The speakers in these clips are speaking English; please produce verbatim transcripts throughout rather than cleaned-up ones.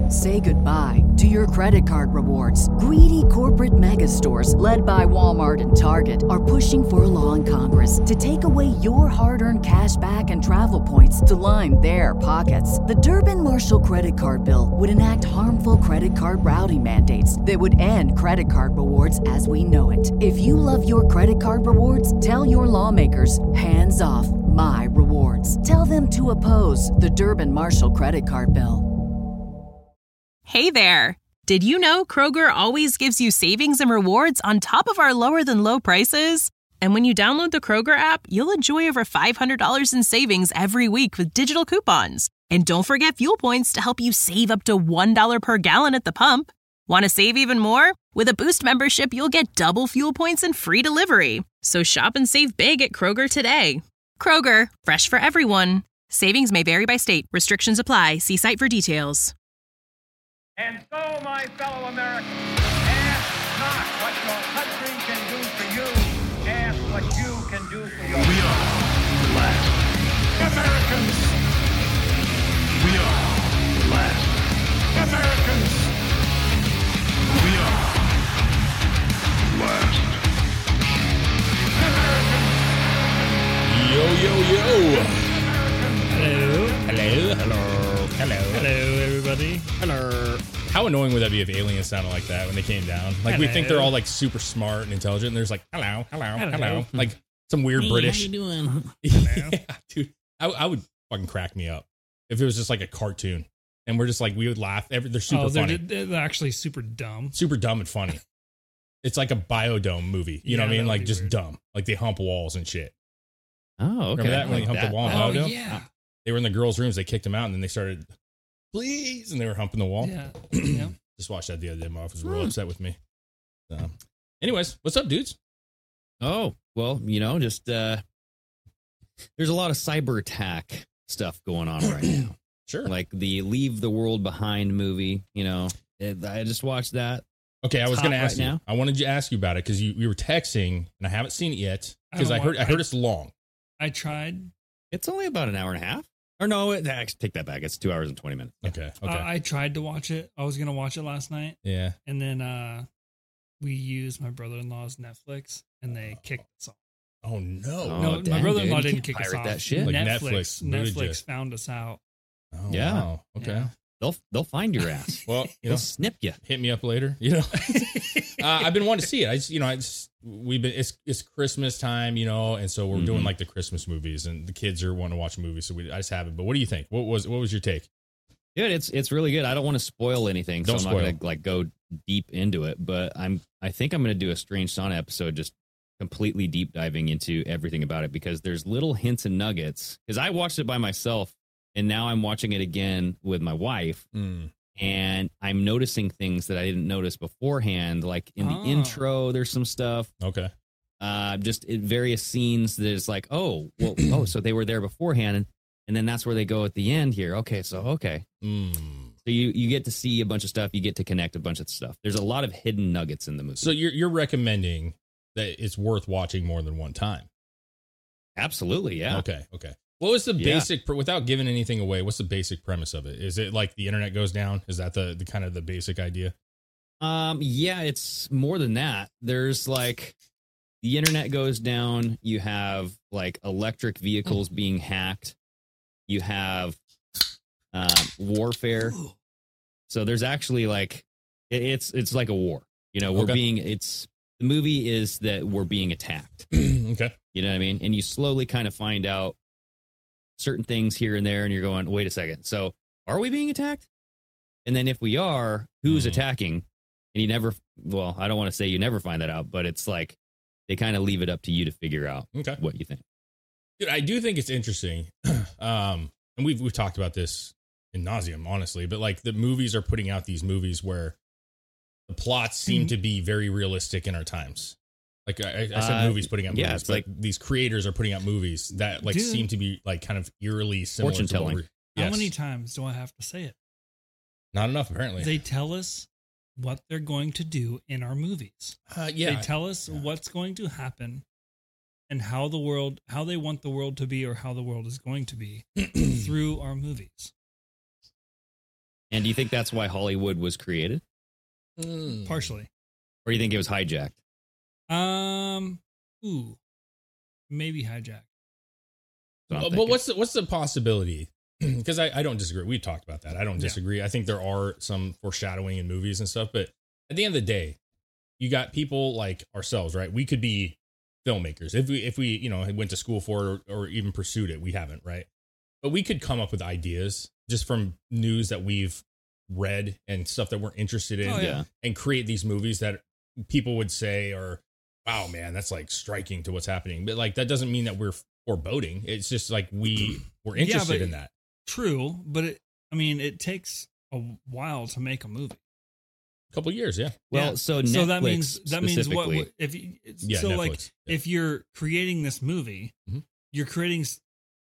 Say goodbye to your credit card rewards. Greedy corporate mega stores, led by Walmart and Target, are pushing for a law in Congress to take away your hard-earned cash back and travel points to line their pockets. The Durbin-Marshall credit card bill would enact harmful credit card routing mandates that would end credit card rewards as we know it. If you love your credit card rewards, tell your lawmakers, hands off my rewards. Tell them to oppose the Durbin-Marshall credit card bill. Hey there! Did you know Kroger always gives you savings and rewards on top of our lower than low prices? And when you download the Kroger app, you'll enjoy over five hundred dollars in savings every week with digital coupons. And don't forget fuel points to help you save up to one dollar per gallon at the pump. Want to save even more? With a Boost membership, you'll get double fuel points and free delivery. So shop and save big at Kroger today. Kroger, fresh for everyone. Savings may vary by state. Restrictions apply. See site for details. And so, my fellow Americans, ask not what your country can do for you. Ask what you can do for your We are the last Americans. We are the last Americans. We are the last Americans. Yo, yo, yo. Hello. Hello. Hello. Hello. Hello, everybody. Hello. How annoying would that be if aliens sounded like that when they came down? Like, we think they're all, like, super smart and intelligent, and there's like, hello, hello, hello. Hello. Like, some weird Hey, British. how you doing? Yeah, dude. I, I would fucking crack me up if it was just like a cartoon. And we're just like, we would laugh. Every, they're super oh, they're, funny. they're actually super dumb. Super dumb and funny. It's like a Biodome movie. You know Yeah, what I mean? that would Like, be just weird. dumb. Like, they hump walls and shit. Oh, okay. Remember that when I they like humped that. the wall in Oh, Biodome? yeah. They were in the girls' rooms. They kicked them out, and then they started, please, and they were humping the wall. Yeah. yeah. Just watched that the other day. My wife was real upset with me. So, anyways, what's up, dudes? Oh, well, you know, just uh, there's a lot of cyber attack stuff going on right now. Sure. Like the Leave the World Behind movie, you know, it, I just watched that. Okay, I was Top going to ask right you. now. I wanted to ask you about it because you we were texting, and I haven't seen it yet because I I, don't heard want- I heard I- it's long. I tried. It's only about an hour and a half. Or no, it, actually, take that back. It's two hours and twenty minutes. Okay. Okay. Uh, I tried to watch it. I was going to watch it last night. yeah. And then uh, we used my brother-in-law's Netflix, and they kicked us off. Oh no. Oh, no, my dang, brother-in-law dude. You didn't can't kick us pirate off. that shit. Like Netflix, Netflix booted Netflix you. found us out. Oh, Yeah. wow. Okay. Yeah. They'll they'll find your ass. Well, you They'll know, snip you. hit me up later. You know, uh, I've been wanting to see it. I just, you know, I just we've been it's it's Christmas time, you know, and so we're Mhm. doing like the Christmas movies, and the kids are wanting to watch movies, so we I just haven't. But what do you think? What was what was your take? Dude, it's it's really good. I don't want to spoil anything, so Don't I'm not spoil. gonna like go deep into it. But I'm I think I'm gonna do a Strange Sauna episode, just completely deep diving into everything about it because there's little hints and nuggets. Because I watched it by myself, and now I'm watching it again with my wife, Mm. and I'm noticing things that I didn't notice beforehand. Like in the Oh. intro, there's some stuff. Okay. Uh, just in various scenes that is like, oh, well, oh, so they were there beforehand, and, and then that's where they go at the end here. Okay, so okay. Mm. So you, you get to see a bunch of stuff. You get to connect a bunch of stuff. There's a lot of hidden nuggets in the movie. So you're you're recommending that it's worth watching more than one time? Absolutely, yeah. Okay. Okay. What was the Yeah. basic, without giving anything away, what's the basic premise of it? Is it like the internet goes down? Is that the, the kind of the basic idea? Um, yeah, it's more than that. There's like the internet goes down. You have like electric vehicles being hacked. You have um, warfare. So there's actually like it- it's it's like a war. You know, we're Okay. being it's the movie is that we're being attacked. Okay. You know what I mean? And you slowly kind of find out certain things here and there, and you're going, wait a second. So are we being attacked? And then if we are, who's Mhm. attacking? And you never, well, I don't want to say you never find that out, but it's like they kind of leave it up to you to figure out Okay. what you think. Dude, I do think it's interesting. um, and we've, we've talked about this in nauseum, honestly, but like the movies are putting out these movies where the plots seem Mm-hmm. to be very realistic in our times. Like I, I said, Uh, movies putting out yeah, movies, it's but like- these creators are putting out movies that like Dude. seem to be like kind of eerily similar. Fortune to what telling. we're- How Yes. many times do I have to say it? Not enough, apparently. They tell us what they're going to do in our movies. uh, yeah. They tell us Yeah. what's going to happen and how the world, how they want the world to be or how the world is going to be through our movies. And do you think that's why Hollywood was created? Mm. Partially. Or do you think it was hijacked? Um, ooh, maybe hijack. That's what I'm But thinking. what's the, what's the possibility? Because I, I don't disagree. We talked about that. I don't Yeah. disagree. I think there are some foreshadowing in movies and stuff. But at the end of the day, you got people like ourselves, right? We could be filmmakers if we if we you know went to school for it or, or even pursued it. We haven't, right? But we could come up with ideas just from news that we've read and stuff that we're interested in, Oh, yeah. and create these movies that people would say are, wow, man, that's like striking to what's happening. But like that doesn't mean that we're foreboding. It's just like we we're Yeah, interested but- in that. True, but it, I mean, it takes a while to make a movie. A couple years, yeah. Well, Yeah. so Netflix so that means that means what, specifically- what if you, it's- Yeah, so like Netflix, yeah. if you're creating this movie, Mhm. you're creating. s-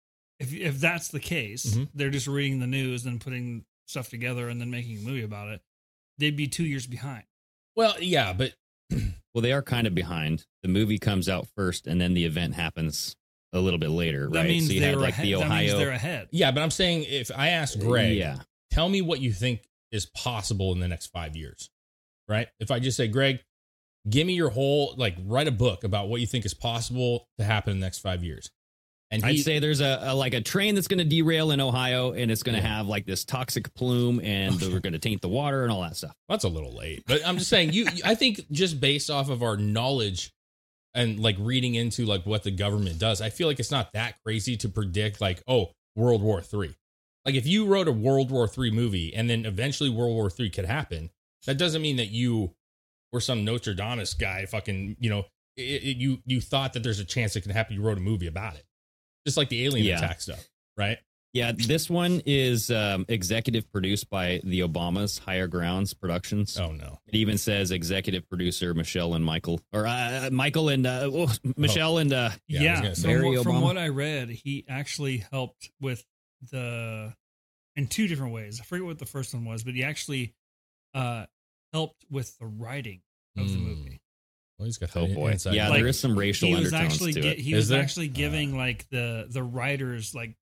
If if that's the case, Mhm. they're just reading the news and putting stuff together and then making a movie about it. They'd be two years behind. Well, yeah, but Well, they are kind of behind. The movie comes out first, and then the event happens a little bit later, That right? means so you they had were like ahead. the That means Ohio. they're ahead. yeah, but I'm saying if I asked Greg, Yeah. tell me what you think is possible in the next five years, right? If I just say, Greg, give me your whole, like, write a book about what you think is possible to happen in the next five years. And I'd he, say there's a, a like a train that's going to derail in Ohio, and it's going to Yeah. have like this toxic plume, and we're going to taint the water and all that stuff. that's a little late, but I'm just saying, you, I think just based off of our knowledge and like reading into like what the government does, I feel like it's not that crazy to predict like, oh, World War Three. Like if you wrote a World War Three movie and then eventually World War Three could happen, that doesn't mean that you were some Nostradamus guy. Fucking, you know, it, it, you you thought that there's a chance it could happen. You wrote a movie about it, just like the alien Yeah. attack stuff, right? Yeah, this one is um, executive produced by the Obamas, Higher Grounds Productions. Oh no, It even says executive producer Michelle and Michael, or uh, Michael and uh, oh, Michelle and uh, Yeah, I was Yeah, gonna say. from, Barry what, from Obama. what I read, he actually helped with the in two different ways. I forget what the first one was, but he actually uh, helped with the writing of the Mm. movie. well, he's got oh that boy, inside yeah, Like, there is some racial He was undertones actually to gi- it. he Is was there? actually giving Uh. like the the writers like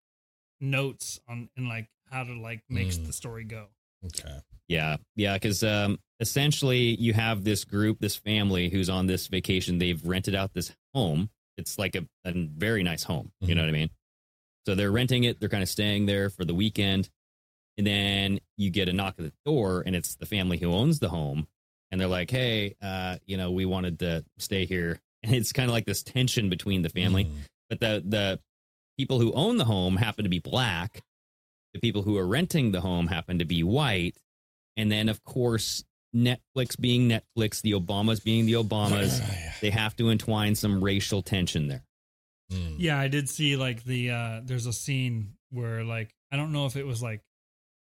notes on and like how to like make Mm. the story go. Okay. Yeah, yeah, because um, essentially you have this group, this family who's on this vacation. They've rented out this home. It's like a, a very nice home. You Mhm. know what I mean? So they're renting it. They're kind of staying there for the weekend. And then you get a knock at the door, and it's the family who owns the home. And they're like, hey, uh, you know, we wanted to stay here. And it's kind of like this tension between the family. Mm. But the the people who own the home happen to be black. The people who are renting the home happen to be white. And then, of course, Netflix being Netflix, the Obamas being the Obamas, they have to entwine some racial tension there. Mm. Yeah, I did see like the uh there's a scene where like I don't know if it was like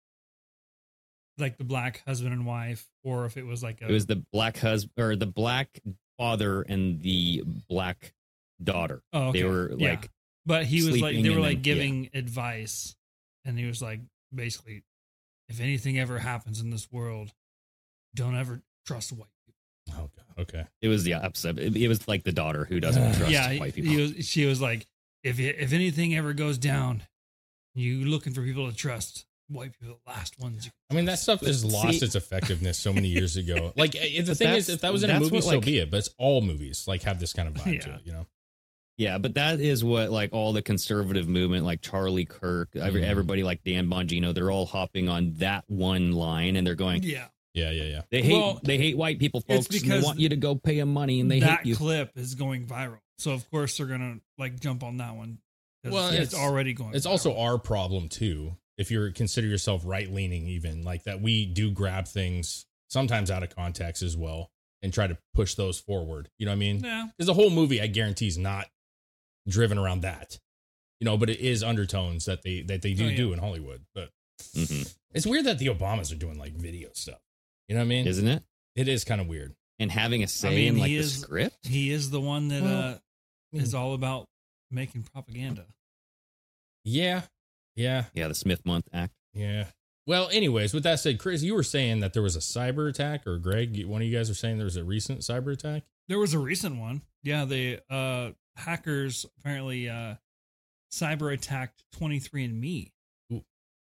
like the black husband and wife or if it was like a It was the black husband or the black father and the black daughter. oh, okay. They were Yeah. like, but he was like sleeping they were and like then- giving advice and he was like basically if anything ever happens in this world, don't ever trust white people. Oh god. Okay. it was the opposite. It, it was like the daughter who doesn't trust yeah, white he- people. he was, she was like if if anything ever goes down, you looking for people to trust. White people, the last ones. You I mean, that stuff has lost See- its effectiveness so many years ago. Like, eh, the But thing is, that's- if that was in a that's movie, what, so like- be it. But it's all movies like have this kind of vibe to Yeah. it, you know? Yeah, but that is what like all the conservative movement, like Charlie Kirk, every, Mhm. everybody like Dan Bongino, they're all hopping on that one line, and they're going, yeah. Yeah, yeah, yeah. they hate Well, they hate white people, it's folks. And they because want you to go pay them money, and they that hate you. clip is going viral. So of course they're gonna like jump on that one. 'Cause Well, it's, it's- already going. It's viral. also our problem too. If you consider yourself right leaning, even like that, we do grab things sometimes out of context as well and try to push those forward. You know what I mean? yeah. Because the whole movie, I guarantee, is not driven around that. You know, but it is undertones that they that they do Oh, yeah. do in Hollywood. But Mhm. it's weird that the Obamas are doing like video stuff. You know what I mean? Isn't it? It is kind of weird. And having a say mean, in like he the is- script. He is the one that Well, uh, is all about making propaganda. Yeah, yeah, Yeah, the Smith Month Act. yeah. Well, anyways, with that said, Chris, you were saying that there was a cyber attack, or Greg, one of you guys were saying there was a recent cyber attack. There was a recent one. Yeah, the uh, hackers apparently uh, cyber attacked twenty-three and me.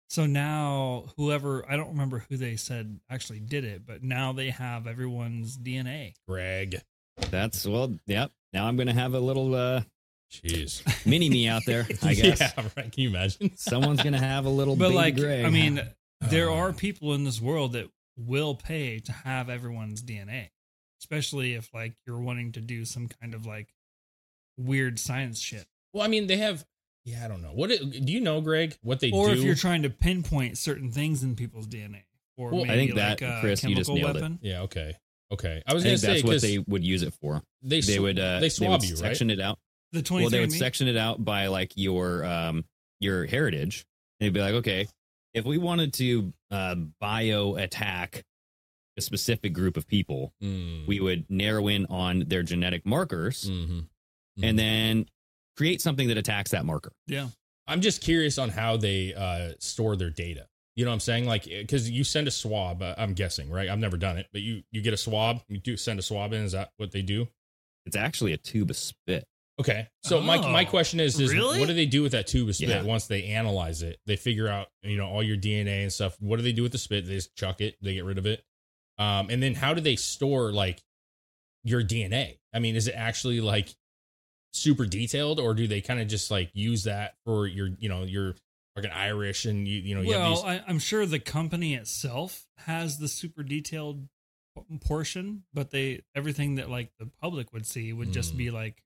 So now whoever, I don't remember who they said actually did it, but now they have everyone's D N A. Greg. That's well, yep. Now I'm gonna have a little uh, Jeez. mini me out there. I guess Yeah, right. Can you imagine? someone's gonna have a little. But baby like, Greg. I mean, there Uh. are people in this world that will pay to have everyone's D N A, especially if like you're wanting to do some kind of like weird science shit. Well, I mean, they have. Yeah, I don't know. What it, do you know, Greg? What they Or do? if you're trying to pinpoint certain things in people's D N A, or Well, maybe I think like that, a Chris, you just chemical nailed it. weapon. yeah. Okay. Okay. I was I gonna think say that's what 'cause they would use it for. they They sw- would uh, they swab would you, right? section it out. The Well, twenty-three they would and me. section it out by like your um your heritage. They'd be like, okay, if we wanted to uh, bio attack a specific group of people, Mm. we would narrow in on their genetic markers Mhm. and then create something that attacks that marker. Yeah. I'm just curious on how they uh, store their data. You know what I'm saying? Like, because you send a swab. Uh, I'm guessing, right? I've never done it, but you you get a swab. You do send a swab in. Is that what they do? It's actually a tube of spit. Okay. So my my Oh, question is, is really? what do they do with that tube of spit Yeah. once they analyze it? They figure out, you know, all your D N A and stuff. What do they do with the spit? They just chuck it. They get rid of it. Um, and then how do they store like your D N A? I mean, is it actually like super detailed, or do they kind of just like use that for your, you know, your fucking Irish and you, you know, you have Well, these. I, I'm sure the company itself has the super detailed portion, but they everything that like the public would see would just Mm. be like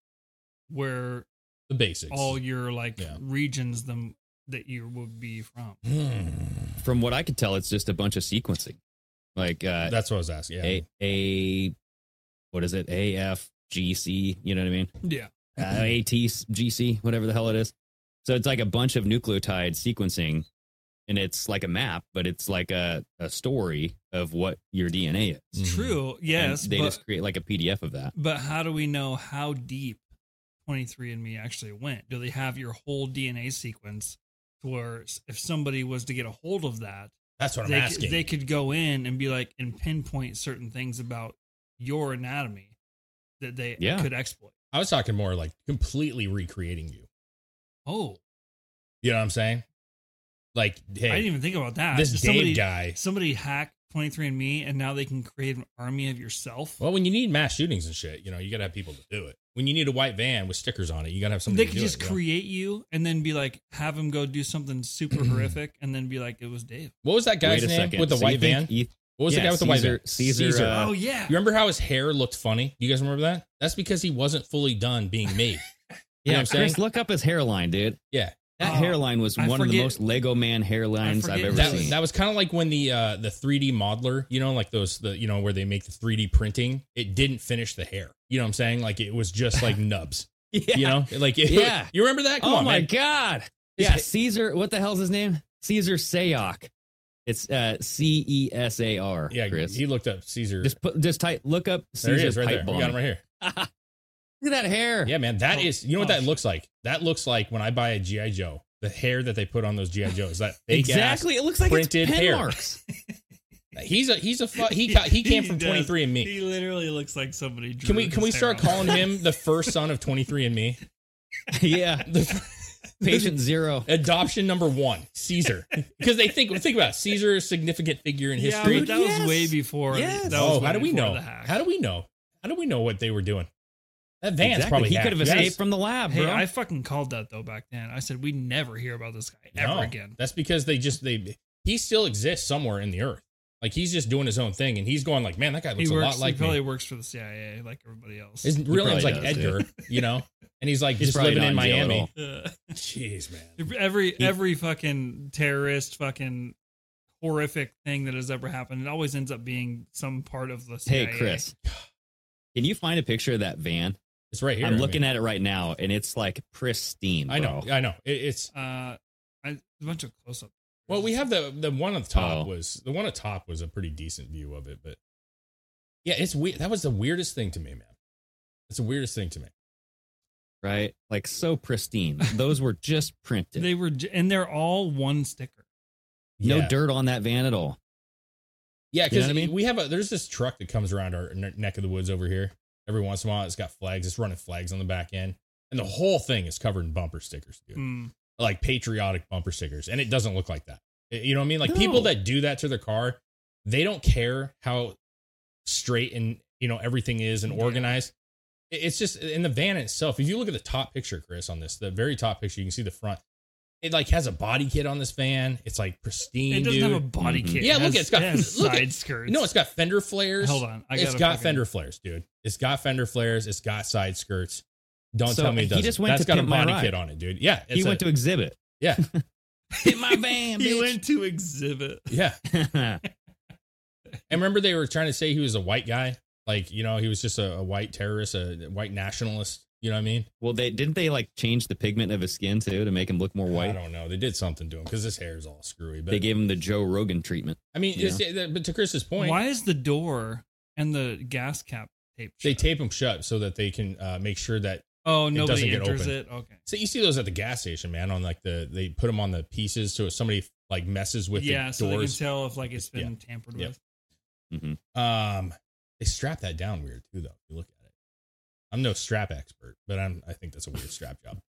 where The basics. all your like Yeah. regions them that you would be from. Hmm. From what I could tell, it's just a bunch of sequencing. Like uh, That's what I was asking. Yeah. a a what is it? A F G C. You know what I mean? Yeah. Uh, A T G C, whatever the hell it is. So it's like a bunch of nucleotide sequencing, and it's like a map, but it's like a, a story of what your D N A is. Mhm. True. Yes. And they but, just create like a P D F of that. but how do we know how deep twenty-three and me actually went? Do they have your whole D N A sequence to where if somebody was to get a hold of that, That's what I'm they, asking. they could go in and be like and pinpoint certain things about your anatomy that they Yeah. could exploit. I was talking more like completely recreating you. Oh, You know what I'm saying? Like, hey, I didn't even think about that. this Does Dave somebody, guy. somebody hacked twenty-three and me, and now they can create an army of yourself. Well, when you need mass shootings and shit, you know, you got to have people to do it. When you need a white van with stickers on it, you got to have somebody They to could do just it, you know? create you and then be like, have him go do something super horrific, and then be like, it was Dave. What was that guy's Wait a name second. with the So white you think van? you- What was yeah, the guy with the Caesar- white van? Caesar, uh, Oh yeah, You remember how his hair looked funny? Do you guys remember that? That's because he wasn't fully done being made. You know yeah, what I'm saying? Chris, look up his hairline, dude. Yeah. That Oh, hairline was I one of the forget- most Lego Man hairlines I I've forget ever That, seen. that was kind of like when the uh, the three D modeler, you know, like those, the you know, where they make the three D printing, it didn't finish the hair. You know what I'm saying? Like it was just like nubs. yeah. You know, like it, Yeah. You remember that? Come oh on, my man. god. His Yeah, ha- Caesar. What the hell's his name? Caesar Sayok. It's uh, C E S A R. Yeah, Chris. he looked up Caesar. just put just type. Look up there Caesar he is, right pipe there. We bomb. got him right here. Look at that hair. Yeah, man, that Oh, is. You know what oh, that shit. looks like? That looks like when I buy a G I Joe. The hair that they put on those G I Joes. That fake exactly. It looks like it's printed pen hair. marks. Ass, he's a he's a fu- he ca- he came from does. twenty-three and Me. He literally looks like somebody. Drew Can we can we his start hair on. calling him the first son of twenty-three and Me? yeah. The, Patient zero. adoption number one, Caesar, because they think think about it, Caesar, a significant figure in Yeah, history. but that Yes. was way before. Yes. That was Oh, way how do we before know? the hack. How do we know? How do we know what they were doing? That van's Exactly. probably He hacked. could have You guys- escaped from the lab, Hey, bro. I fucking called that though back then. I said we never hear about this guy ever No, again. That's because they just they he still exists somewhere in the earth. Like he's just doing his own thing, and he's going like, man, that guy He looks a works. lot like he probably me. works for the C I A like everybody else. His real name's probably like does, Edgar, you know, and he's like He's just probably living in not in jail at Miami. all. Uh, Jeez, man. every He- every fucking terrorist, fucking horrific thing that has ever happened, it always ends up being some part of the C I A. Hey, Chris, can you find a picture of that van? It's right here. I'm I looking mean. at it right now, and it's like pristine. I know, bro. I know. It, it's Uh, I, a bunch of close up. well, we have the the one on the top Oh. was the one at top was a pretty decent view of it, but yeah, it's weird. That was the weirdest thing to me, man. It's the weirdest thing to me. right? Like so pristine. Those were just printed. They were, j- and they're all one sticker. no Yeah. dirt on that van at all. Yeah, You know because what I mean? we have a there's this truck that comes around our ne- neck of the woods over here every once in a while. It's got flags. It's running flags on the back end, and the whole thing is covered in bumper stickers, dude. Mm. Like patriotic bumper stickers, and it doesn't look like that. You know what I mean? Like No. people that do that to their car, they don't care how straight and, you know, everything is and Yeah. organized. It- It's just in the van itself. If you look at the top picture, Chris, on this, the very top picture, you can see the front. It like has a body kit on this van. It's like pristine. It doesn't dude. have a body Mhm. kit. Yeah, It look, has- it's got- it has look at- side skirts. No, it's got fender flares. Hold on, I it's gotta got fucking- fender flares, dude. It's got fender flares. It's got side skirts. Don't So tell me it he doesn't. just went That's to got a Pimp My body Ride. kit on it, dude. Yeah, He it's went a- to exhibit. yeah. Hit my van, He bitch. went to exhibit. Yeah. And remember they were trying to say he was a white guy, like you know he was just a, a white terrorist, a white nationalist. You know what I mean? Well, they didn't they like change the pigment of his skin too to make him look more I white. don't know. They did something to him because his hair is all screwy. But They gave him the Joe Rogan treatment. I mean, Yeah. it's, but to Chris's point, Why is the door and the gas cap taped? they shut? tape them shut so that they can uh, make sure that. Oh, it nobody doesn't get enters open. it. Okay. So you see those at the gas station, man. On like the they put them on the pieces so if somebody like messes with Yeah, the so they can doors. tell if like it's been Yeah. tampered Yeah. with. hmm Um, they strap that down weird too, though. If you look at it, I'm no strap expert, but I'm. I think that's a weird strap job.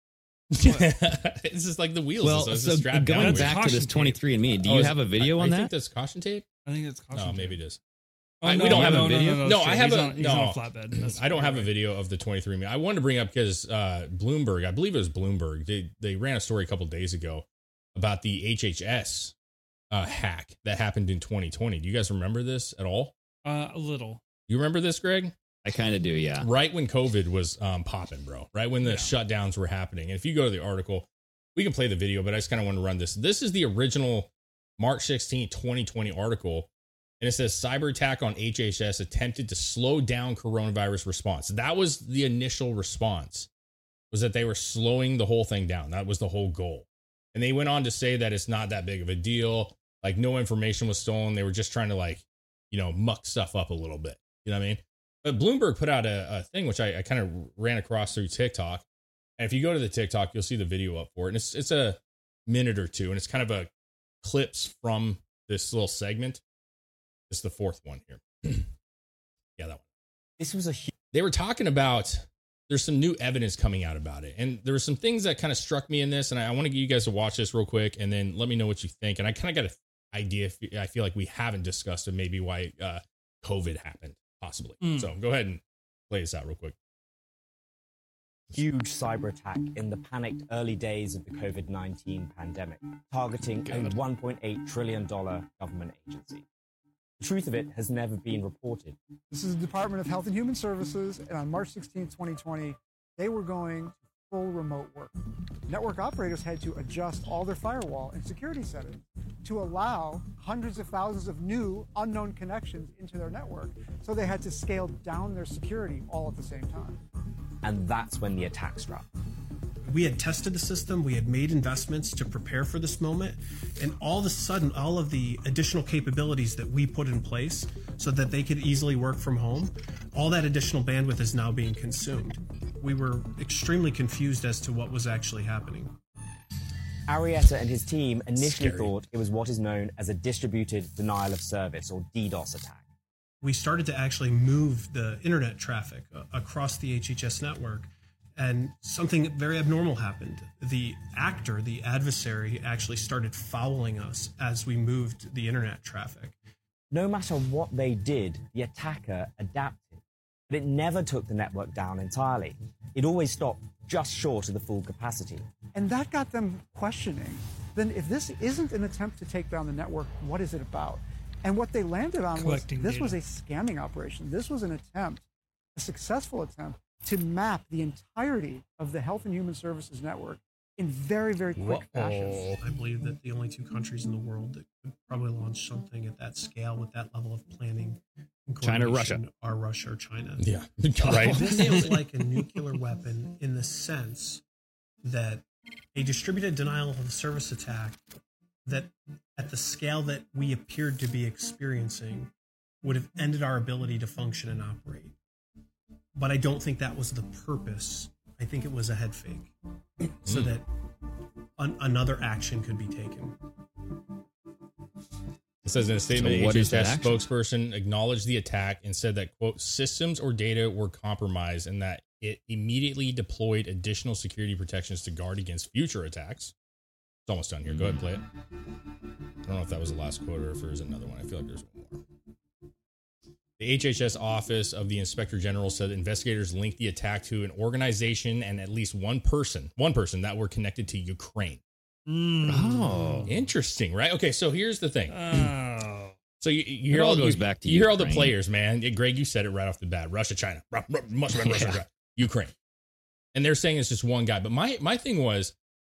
It's just like the wheels. Well, so it's so just strapped down going weird. That's back to this caution tape. twenty-three and me, do Oh, you is have it- a video I, on I think that? that's caution tape. I think it's caution. Oh, tape. maybe it is. Oh, I- no, we don't have no, a no, video? No, no, No, it's I true. have He's a- on, he's no. on a flatbed. That's I don't have a right. video of the twenty-three and me. I wanted to bring up because uh, Bloomberg, I believe it was Bloomberg, they they ran a story a couple days ago about the H H S uh, hack that happened in twenty twenty. Do you guys remember this at all? Uh, a little. You remember this, Greg? I kind of do, yeah. Right when COVID was um, popping, bro. Right when the Yeah. shutdowns were happening. And if you go to the article, we can play the video, but I just kind of want to run this. This is the original March sixteenth, twenty twenty article. And it says cyber attack on H H S attempted to slow down coronavirus response. That was the initial response, was that they were slowing the whole thing down. That was the whole goal. And they went on to say that it's not that big of a deal. Like no information was stolen. They were just trying to like, you know, muck stuff up a little bit. You know what I mean? But Bloomberg put out a, a thing, which I, I kind of ran across through TikTok. And if you go to the TikTok, you'll see the video up for it. And it's, it's a minute or two. And it's kind of a clips from this little segment. It's the fourth one here. Yeah, that one. This was a huge. They were talking about, there's some new evidence coming out about it. And there were some things that kind of struck me in this. And I, I want to get you guys to watch this real quick and then let me know what you think. And I kind of got an idea. If, I feel like we haven't discussed it, maybe why uh, COVID happened, possibly. Mm. So go ahead and play this out real quick. huge cyber attack in the panicked early days of the COVID nineteen pandemic, targeting a God. one point eight trillion dollars government agency. The truth of it has never been reported. This is the Department of Health and Human Services, and on March sixteenth, twenty twenty, they were going to full remote work. Network operators had to adjust all their firewall and security settings to allow hundreds of thousands of new unknown connections into their network. So they had to scale down their security all at the same time. And that's when the attack struck. We had tested the system, we had made investments to prepare for this moment, and all of a sudden, all of the additional capabilities that we put in place so that they could easily work from home, all that additional bandwidth is now being consumed. We were extremely confused as to what was actually happening. Arietta and his team initially Scary. thought it was what is known as a distributed denial of service, or DDoS attack. We started to actually move the internet traffic uh, across the H H S network, and something very abnormal happened. The actor, the adversary, actually started fouling us as we moved the internet traffic. No matter what they did, the attacker adapted, but it never took the network down entirely. It always stopped just short of the full capacity. And that got them questioning. Then if this isn't an attempt to take down the network, what is it about? And what they landed on was Collecting this data. was a scamming operation. This was an attempt, a successful attempt, to map the entirety of the Health and Human Services network in very, very quick fashion. I believe that the only two countries in the world that could probably launch something at that scale with that level of planning and China, coordination are Russia or China. Yeah, right. This feels like a nuclear weapon in the sense that a distributed denial of service attack that at the scale that we appeared to be experiencing would have ended our ability to function and operate. But I don't think that was the purpose. I think it was a head fake so that an, another action could be taken. It says in a statement, So what is that H H S action? spokesperson acknowledged the attack and said that, quote, systems or data were compromised and that it immediately deployed additional security protections to guard against future attacks. It's almost done here. Go ahead and play it. I don't know if that was the last quote or if there's another one. I feel like there's one more. The H H S Office of the Inspector General said investigators linked the attack to an organization and at least one person, one person that were connected to Ukraine. Mm. Oh, interesting, right? Okay, so here's the thing. Oh. So you, you hear it all all goes you, back to you hear all the Ukraine. players, man. Greg, you said it right off the bat. Russia, China, Ru- Ru- Russia, Russia, Yeah. Russia, Ukraine, and they're saying it's just one guy. But my my thing was,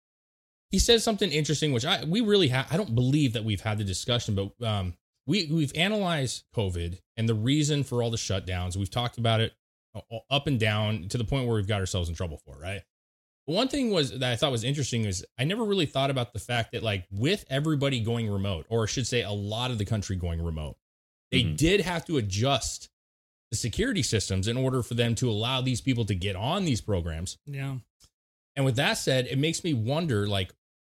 he said something interesting, which I we really have. I don't believe that we've had the discussion, but um, we we've analyzed COVID and the reason for all the shutdowns. We've talked about it up and down to the point where we've got ourselves in trouble for it, right? One thing was that I thought was interesting is I never really thought about the fact that, like, with everybody going remote, or I should say a lot of the country going remote, they Mhm. did have to adjust the security systems in order for them to allow these people to get on these programs. Yeah. And with that said, it makes me wonder, like,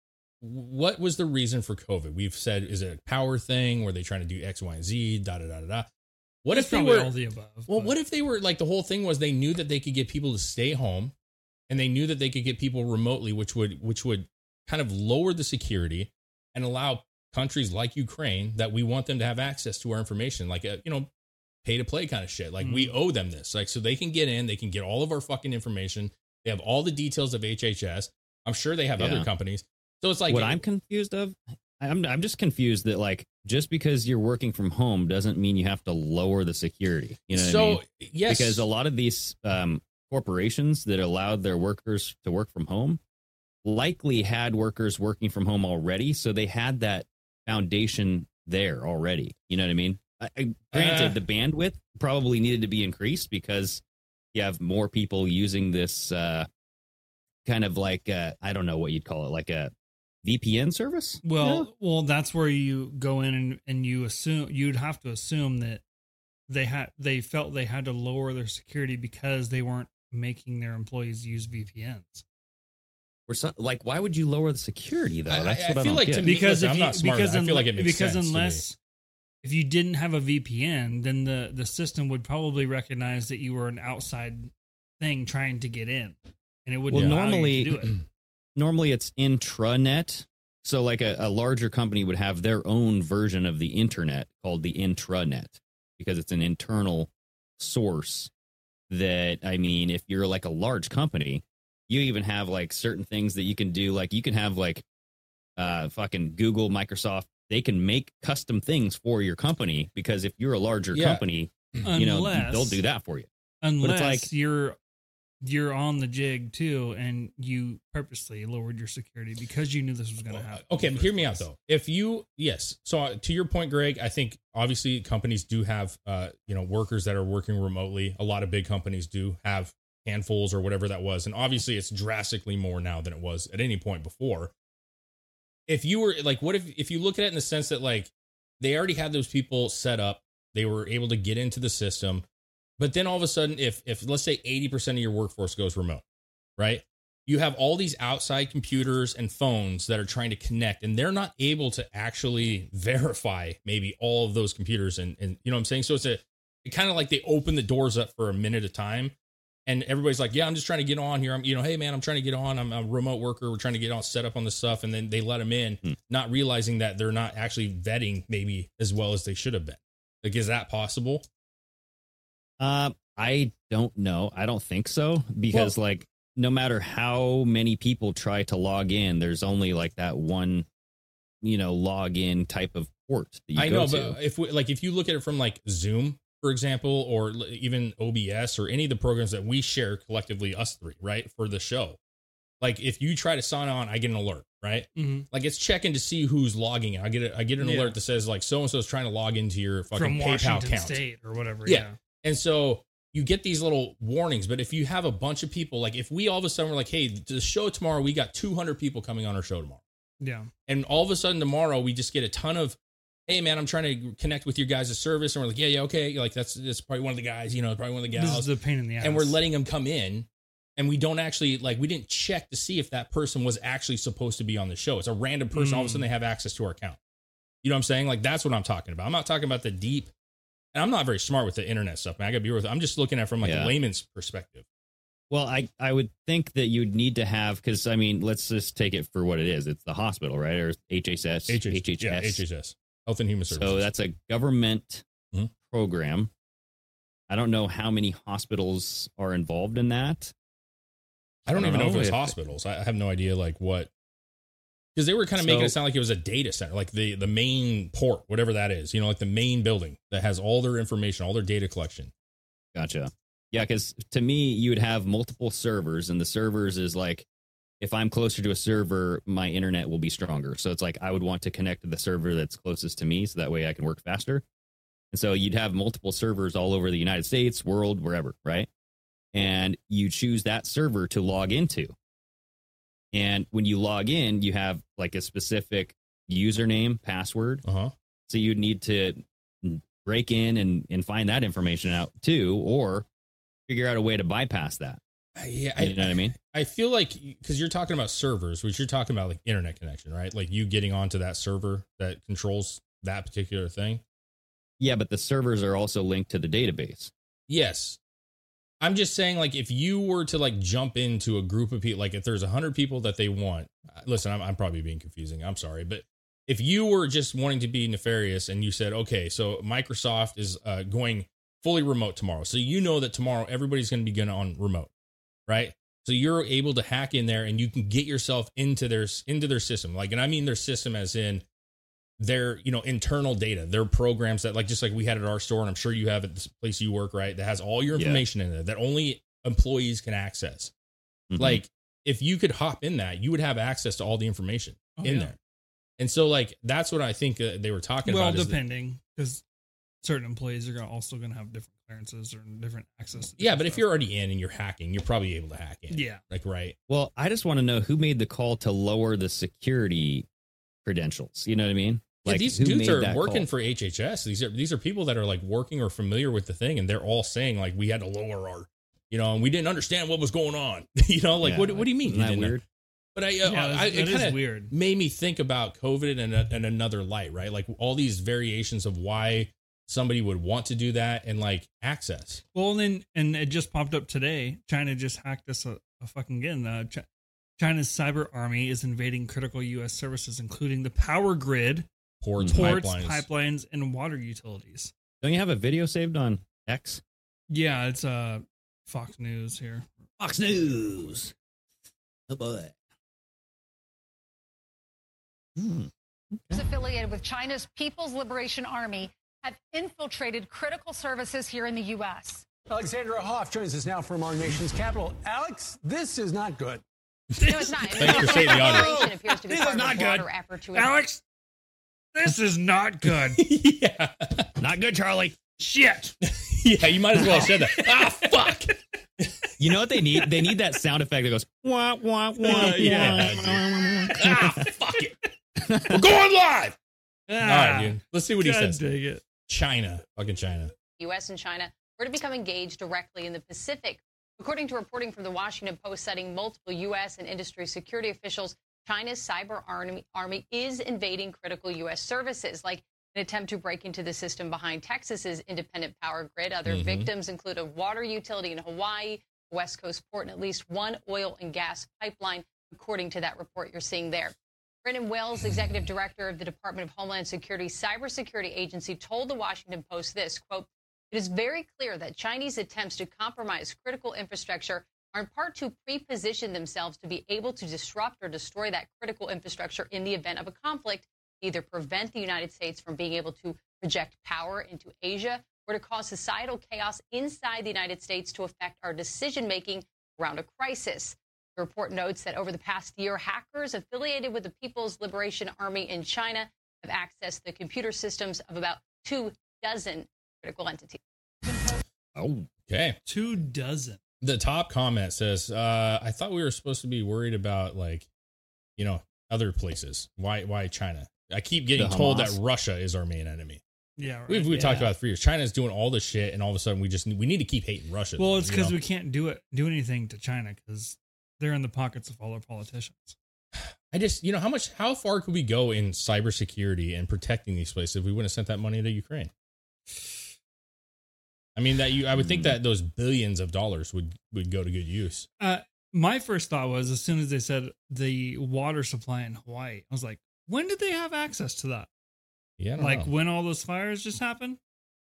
what was the reason for COVID? We've said, is it a power thing? Were they trying to do X, Y, and Z? Da da da da da. What It's if they probably were all the above, Well, but- what if they were like the whole thing was they knew that they could get people to stay home, and they knew that they could get people remotely, which would which would kind of lower the security and allow countries like Ukraine that we want them to have access to our information, like a, you know, pay to play kind of shit. Like we owe them this, like so they can get in, they can get all of our fucking information. They have all the details of H H S. I'm sure they have Yeah. other companies. So it's like what I'm confused of, I'm I'm just confused that, like, just because you're working from home doesn't mean you have to lower the security. You know what So, I mean? yes. Because a lot of these um, corporations that allowed their workers to work from home likely had workers working from home already, so they had that foundation there already. You know what I mean? I, I, granted, Uh. the bandwidth probably needed to be increased because you have more people using this uh, kind of like uh, I don't know what you'd call it, like a V P N service. Well, well, that's where you go in and, and you assume you'd have to assume that they had they felt they had to lower their security because they weren't making their employees use V P Ns. Or so, like, why would you lower the security though? I- That's I what I, feel don't like get. to me- Because listen, if I'm you, not smart. because I feel like it unle- makes because sense to me. unless if you didn't have a V P N, then the the system would probably recognize that you were an outside thing trying to get in, and it would well, allow normally, you to do it. normally it's intranet. So, like a, a larger company would have their own version of the internet called the intranet because it's an internal source. That I mean, if you're like a large company, you even have like certain things that you can do. Like you can have like uh, fucking Google, Microsoft. They can make custom things for your company because if you're a larger Yeah. company, you know, Unless- they'll do that for you. Unless it's like- you're you're on the jig too, and you purposely lowered your security because you knew this was going to happen. Okay, but hear me out though. If you, yes, so uh, to your point, Greg, I think obviously companies do have, uh, you know, workers that are working remotely. A lot of big companies do have handfuls or whatever that was, and obviously it's drastically more now than it was at any point before. If you were like, what if if you look at it in the sense that like they already had those people set up, they were able to get into the system, but then all of a sudden, if if let's say eighty percent of your workforce goes remote, right? You have all these outside computers and phones that are trying to connect, and they're not able to actually verify maybe all of those computers. And, and you know what I'm saying? So it's a it kind of like they open the doors up for a minute at a time. And everybody's like, yeah, I'm just trying to get on here. I'm, you know, hey, man, I'm trying to get on. I'm a remote worker. We're trying to get on set up on this stuff. And then they let them in, Hmm. not realizing that they're not actually vetting maybe as well as they should have been. Like, is that possible? Uh, I don't know. I don't think so because, Well- like, no matter how many people try to log in, there's only like that one, you know, login type of port that you I go know, to. but if we, like if you look at it from like Zoom, for example, or l- even O B S or any of the programs that we share collectively, us three, right, for the show. Like if you try to sign on, I get an alert, right? Mm-hmm. Like it's checking to see who's logging in. I get a, I get an Yeah. alert that says like so and so is trying to log into your fucking From PayPal Washington account. State or whatever. Yeah. Yeah. And so you get these little warnings, but if you have a bunch of people, like if we all of a sudden were like, hey, the show tomorrow, we got two hundred people coming on our show tomorrow. Yeah. And all of a sudden tomorrow we just get a ton of, hey man, I'm trying to connect with your guys' service. And we're like, yeah, yeah, okay. Like that's, that's probably one of the guys, you know, probably one of the This gals. is the pain in the ass. And we're letting them come in. And we don't actually, like, we didn't check to see if that person was actually supposed to be on the show. It's a random person. All of a sudden they have access to our account. You know what I'm saying? Like, that's what I'm talking about. I'm not talking about the deep, and I'm not very smart with the internet stuff, man. I gotta be real with it. I'm just looking at it from like Yeah. a layman's perspective. Well, I, I would think that you'd need to have, because, I mean, let's just take it for what it is. It's the hospital, right? Or H H S? H H, H H S. Yeah, H H S. Health and Human Services. So that's a government Mhm. program. I don't know how many hospitals are involved in that. I don't, I don't even know, know if it was if- hospitals. I have no idea, like, what. Because they were kind of making So- it sound like it was a data center, like the, the main port, whatever that is, you know, like the main building that has all their information, all their data collection. Gotcha. Yeah, because to me, you would have multiple servers, and the servers is like, if I'm closer to a server, my internet will be stronger. So it's like I would want to connect to the server that's closest to me, so that way I can work faster. And so you'd have multiple servers all over the United States, world, wherever, right? And you choose that server to log into. And when you log in, you have like a specific username, password. Uh-huh. So you'd need to break in and, and find that information out too, or figure out a way to bypass that. Yeah, I, You know what I mean? I feel like, because you're talking about servers, which you're talking about like internet connection, right? Like you getting onto that server that controls that particular thing. Yeah, but the servers are also linked to the database. Yes. I'm just saying, like, if you were to like jump into a group of people, like if there's a hundred people that they want, listen, I'm, I'm probably being confusing. I'm sorry. But if you were just wanting to be nefarious and you said, okay, so Microsoft is uh, going fully remote tomorrow. So you know that tomorrow everybody's going to be going on remote, right? So you're able to hack in there and you can get yourself into their, into their system. Like, and I mean their system as in their, you know, internal data, their programs that, like, just like we had at our store, and I'm sure you have at this place you work, right? That has all your information yeah. in there that only employees can access. Mm-hmm. Like, if you could hop in that, you would have access to all the information oh, in yeah. there. And so, like, that's what I think uh, they were talking well, about. Well, depending, because certain employees are gonna also going to have different clearances or different access. To yeah, but stuff. if you're already in and you're hacking, you're probably able to hack in. Yeah. Like, right. Well, I just want to know who made the call to lower the security credentials. You know what I mean? Like, yeah, these dudes are working call? for H H S. These are these are people that are like working or familiar with the thing, and they're all saying like we had to lower our, you know, and we didn't understand what was going on. you know, like yeah, what what do you mean? Isn't you that didn't weird? Know? But I, uh, yeah, I it kind of weird. made me think about COVID in, a, in another light, right? Like all these variations of why somebody would want to do that and like access. Well, and then and it just popped up today. China just hacked us a, a fucking again. Uh, Ch- China's cyber army is invading critical U S services, including the power grid. Ports, ports pipelines. pipelines, and water utilities. Don't you have a video saved on X? Yeah, it's uh Fox News here. Fox News. Oh boy. Hmm. Okay. Affiliated with China's People's Liberation Army have infiltrated critical services here in the U S. Alexandra Hoff joins us now from our nation's capital. Alex, this is not good. No, it's not. Thanks for saying the audio. Appears to be this part is of not a good. Effort to Alex, this is not good. yeah. Not good, Charlie. Shit. yeah, you might as well have said that. Ah, fuck. You know what they need? They need that sound effect that goes, wah, wah, wah, uh, yeah, wah. ah, fuck it. We're going live. Ah, All right, dude. Let's see what he God says. Dig it. China. Fucking China. U S and China were to become engaged directly in the Pacific. According to reporting from the Washington Post citing multiple U S and industry security officials, China's cyber army, army is invading critical U S services, like an attempt to break into the system behind Texas's independent power grid. Other Mhm. victims include a water utility in Hawaii, a West Coast port, and at least one oil and gas pipeline, according to that report you're seeing there. Brendan Wells, executive director of the Department of Homeland Security's cybersecurity agency, told the Washington Post this, quote, "It is very clear that Chinese attempts to compromise critical infrastructure are in part to pre-position themselves to be able to disrupt or destroy that critical infrastructure in the event of a conflict, either prevent the United States from being able to project power into Asia or to cause societal chaos inside the United States to affect our decision-making around a crisis." The report notes that over the past year, hackers affiliated with the People's Liberation Army in China have accessed the computer systems of about two dozen critical entities. Oh, okay. Two dozen. The top comment says, uh, I thought we were supposed to be worried about, like, you know, other places. Why why China? I keep getting The told that Hamas. Russia is our main enemy. Yeah, right. We've, we've yeah. talked about it for years. China's doing all this shit, and all of a sudden we just we need to keep hating Russia. Well, it's you because know? we can't do it, do anything to China because they're in the pockets of all our politicians. I just, you know, how much, how far could we go in cybersecurity and protecting these places if we wouldn't have sent that money to Ukraine? I mean, that you, I would think that those billions of dollars would, would go to good use. Uh, my first thought was, as soon as they said the water supply in Hawaii, I was like, when did they have access to that? Yeah, I don't like know. when all those fires just happened.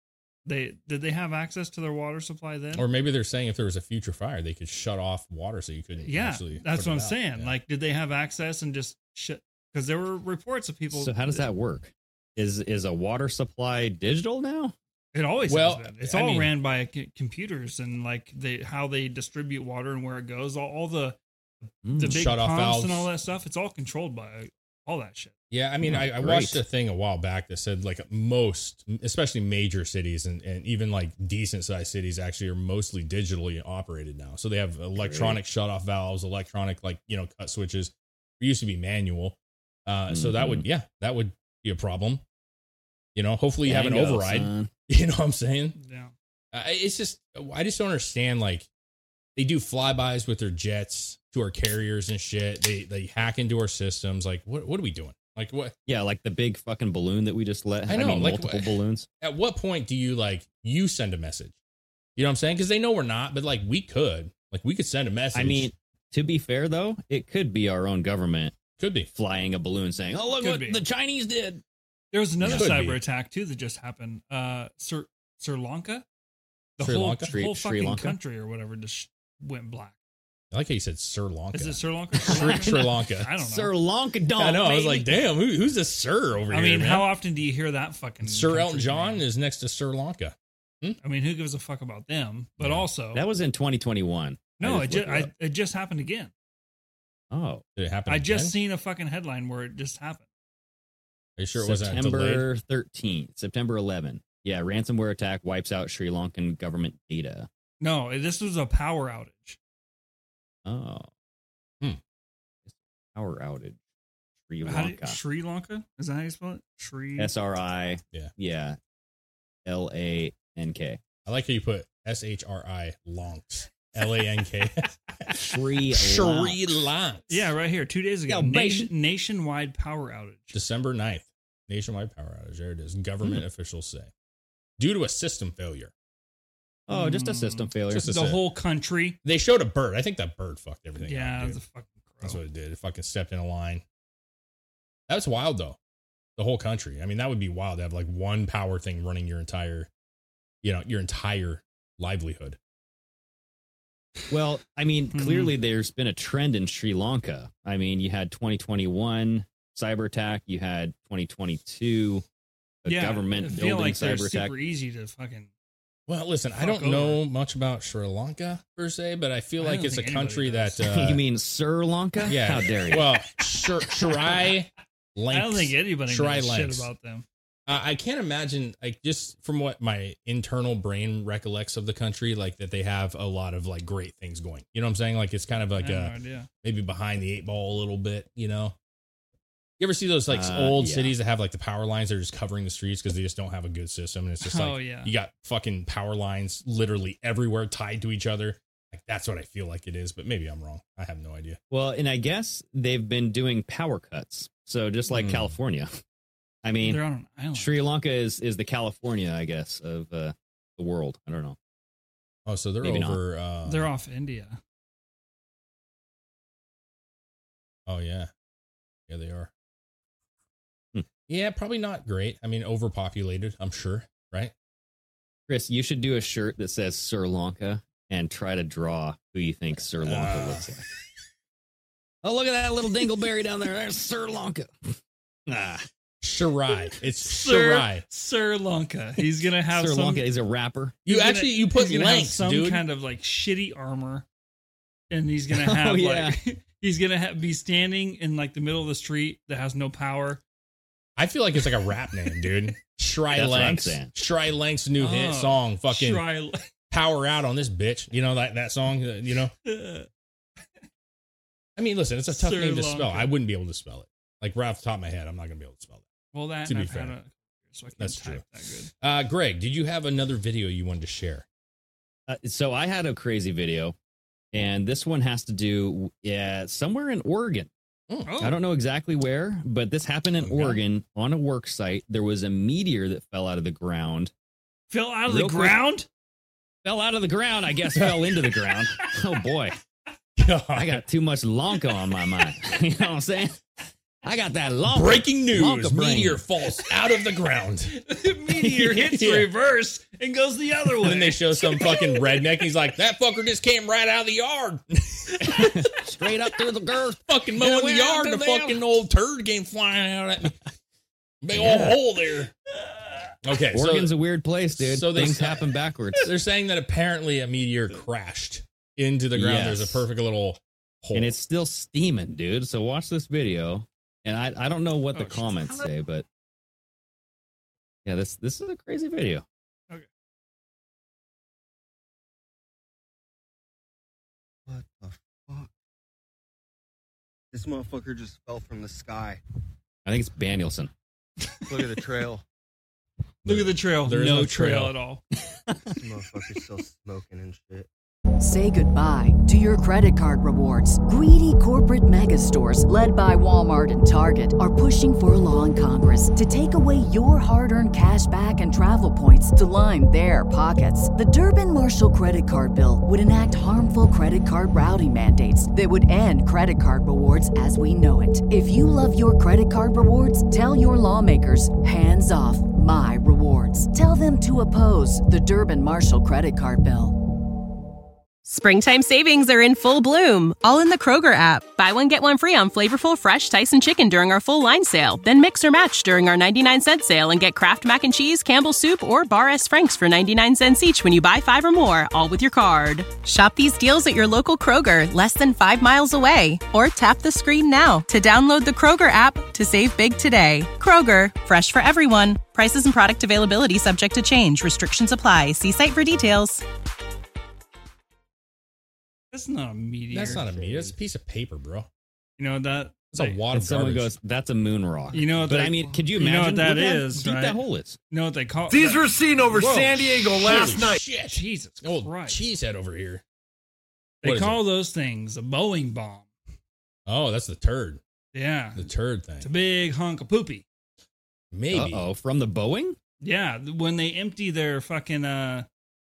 They did they have access to their water supply then? Or maybe they're saying if there was a future fire, they could shut off water so you couldn't. Yeah, actually that's put what I'm it out. saying. Yeah. Like, did they have access and just shit? Because there were reports of people. So how does that work? Is is a water supply digital now? It always Well, has been. It's I all mean- ran by c- computers and like they how they distribute water and where it goes. All, all the Mm. the big Shut off pumps valves. and all that stuff. It's all controlled by all that shit. Yeah, I mean, Oh, I, I great. watched a thing a while back that said like most, especially major cities and, and even like decent sized cities actually are mostly digitally operated now. So they have electronic shut off valves, electronic like, you know, cut switches. It used to be manual. Uh, So that would, yeah, that would be a problem. You know, hopefully you have an Dango, override. son. You know what I'm saying? Yeah. Uh, it's just, I just don't understand. Like, they do flybys with their jets to our carriers and shit. They they hack into our systems. Like, what what are we doing? Like, what? Yeah, like the big fucking balloon that we just let. I I, know, mean, like, multiple wh- balloons. At what point do you like you send a message? You know what I'm saying? Because they know we're not, but like we could, like we could send a message. I mean, to be fair though, it could be our own government could be flying a balloon saying, "Oh, look Could what be. the Chinese did." There was another Could cyber be. attack too that just happened. Uh, Sri, Sri Lanka, the Sri whole, Lanka? the Sri- whole Sri fucking Lanka? country or whatever just went black. I like how you said Sri Lanka. Is it Sri Lanka? Sri, Sri Lanka? I don't know. Sri Lanka, don't. I know. I was baby. like, damn, who, who's this Sir over I here? mean, man? how often do you hear that fucking Sir Elton country's John name? is next to Sri Lanka. I mean, who gives a fuck about them? But Yeah. also, That was in twenty twenty-one. no, I it just just looked it I, it just happened again. up. Oh, Did it happen? I just again? seen a fucking headline where it just happened. Are you sure it wasn't delayed? September thirteenth, September eleventh. Yeah, ransomware attack wipes out Sri Lankan government data. No, this was a power outage. Oh. Hmm. Power outage. Sri How do you- Lanka. Sri Lanka? Is that how you spell it? Sri. S R I. Yeah. Yeah. L A N K. I like how you put S H R I Lonks. L A N K. Sri Sri Lanka. Lanka. Yeah, right here. Two days ago. Yeah, baby. Nation, nationwide power outage. December ninth. Nationwide power outage. There it is. Government officials say. Due to a system failure. Oh, just a system failure. Just a The sec. whole country. They showed a bird. I think that bird fucked everything Yeah, up. it was dude. a fucking crow. That's what it did. It fucking stepped in a line. That's wild though. The whole country. I mean, that would be wild to have like one power thing running your entire, you know, your entire livelihood. Well, I mean, Hmm. clearly there's been a trend in Sri Lanka. I mean, you had twenty twenty-one cyber attack, you had twenty twenty-two a yeah, government I feel building like they're cyber attack. super easy to fucking. Well, listen, I Fuck don't over. know much about Sri Lanka per se, but I feel I like don't it's a think anybody country does. that. Uh, you mean Sri Lanka? Yeah. How dare you? Well, Shir- Shirai Lanks. I don't think anybody Shirai knows Lanks. shit about them. Uh, I can't imagine, like, just from what my internal brain recollects of the country, like that they have a lot of like great things going. You know what I'm saying? Like it's kind of like I have a no idea. maybe behind the eight ball a little bit. You know, you ever see those like Uh, old yeah. cities that have like the power lines that are just covering the streets because they just don't have a good system, and it's just like Oh, yeah. you got fucking power lines literally everywhere tied to each other. Like that's what I feel like it is, but maybe I'm wrong. I have no idea. Well, and I guess they've been doing power cuts. So just like Hmm. California. I mean, They're on an island. Sri Lanka is, is the California, I guess, of uh, the world. I don't know. Oh, so they're Maybe not. over. Uh, They're off India. Oh yeah, yeah they are. Hmm. Yeah, probably not great. I mean, overpopulated. I'm sure, right? Chris, you should do a shirt that says Sri Lanka and try to draw who you think Sri Lanka Uh. looks like. Oh, look at that little dingleberry down there. There's Sri Lanka. Ah, Shirai. It's Sir, Shirai. Sri Lanka. He's gonna have Sri some. Lanka is a rapper. You he's gonna- actually you put he's gonna have lengths, some dude. kind of like shitty armor, and he's gonna Oh, have yeah. like he's gonna ha- be standing in like the middle of the street that has no power. I feel like it's like a rap name, dude. Shry That's what I'm Lanks. saying. Shry Lanks' new hit Oh, song, fucking Sri- Power Out on this bitch. You know that that song. uh, You know. I mean, listen, it's a tough Sri name to spell. Lanka. I wouldn't be able to spell it. Like right off the top of my head, I'm not gonna be able to spell that. well, that To and be I've had fair. a, so I can't That's type true. that good. Uh, Greg, did you have another video you wanted to share? Uh, so I had a crazy video, and this one has to do yeah somewhere in Oregon. Oh, I don't know exactly where, but this happened in Okay. Oregon on a work site. There was a meteor that fell out of the ground. fell out of Real the quick- ground. fell out of the ground. I guess fell into the ground. Oh boy, God. I got too much Lonka on my mind. You know what I'm saying? I got that Lonka. Breaking news: Lonka brain. meteor falls out of the ground. Meteor hits Yeah. reverse and goes the other way. And then they show some fucking redneck. He's like, that fucker just came right out of the yard. Straight up through the girth. Fucking mowing the went yard. out The to them. fucking old turd came flying out at me. Big Yeah. old hole there. Okay, Oregon's so, a weird place, dude. so they- Things happen backwards. they're saying that apparently a meteor crashed into the ground. Yes. There's a perfect little hole. And it's still steaming, dude. So watch this video. And I, I don't know what the Oh, comments say, but yeah, this this is a crazy video. What the fuck? This motherfucker just fell from the sky. I think it's Danielson. Look at the trail. Look at the trail. There is no no trail. trail. at all. This motherfucker's still smoking and shit. Say goodbye to your credit card rewards. Greedy corporate mega stores, led by Walmart and Target, are pushing for a law in Congress to take away your hard-earned cash back and travel points to line their pockets. The Durbin-Marshall credit card bill would enact harmful credit card routing mandates that would end credit card rewards as we know it. If you love your credit card rewards, tell your lawmakers, hands off my rewards. Tell them to oppose the Durbin-Marshall credit card bill. Springtime savings are in full bloom, all in the Kroger app. Buy one, get one free on flavorful, fresh Tyson chicken during our full line sale. Then mix or match during our ninety-nine cent sale and get Kraft Mac and Cheese, Campbell's Soup, or Bar S. Frank's for ninety-nine cents each when you buy five or more, all with your card. Shop these deals at your local Kroger, less than five miles away. Or tap the screen now to download the Kroger app to save big today. Kroger, fresh for everyone. Prices and product availability subject to change. Restrictions apply. See site for details. That's not a meteor. That's not a meteor. It's a piece of paper, bro. You know that. It's a wad And of someone garbage. goes, "That's a moon rock." You know what but they- I mean, could you you know imagine what that Look how is, deep right? that hole is? You know what they call These that- were seen over Whoa. San Diego last Holy night. Shit. Jesus Old Christ. cheesehead over here. They What is call it? those things a Boeing bomb. Oh, that's the turd. Yeah. The turd thing. It's a big hunk of poopy. Maybe. Oh, from the Boeing? Yeah. When they empty their fucking uh,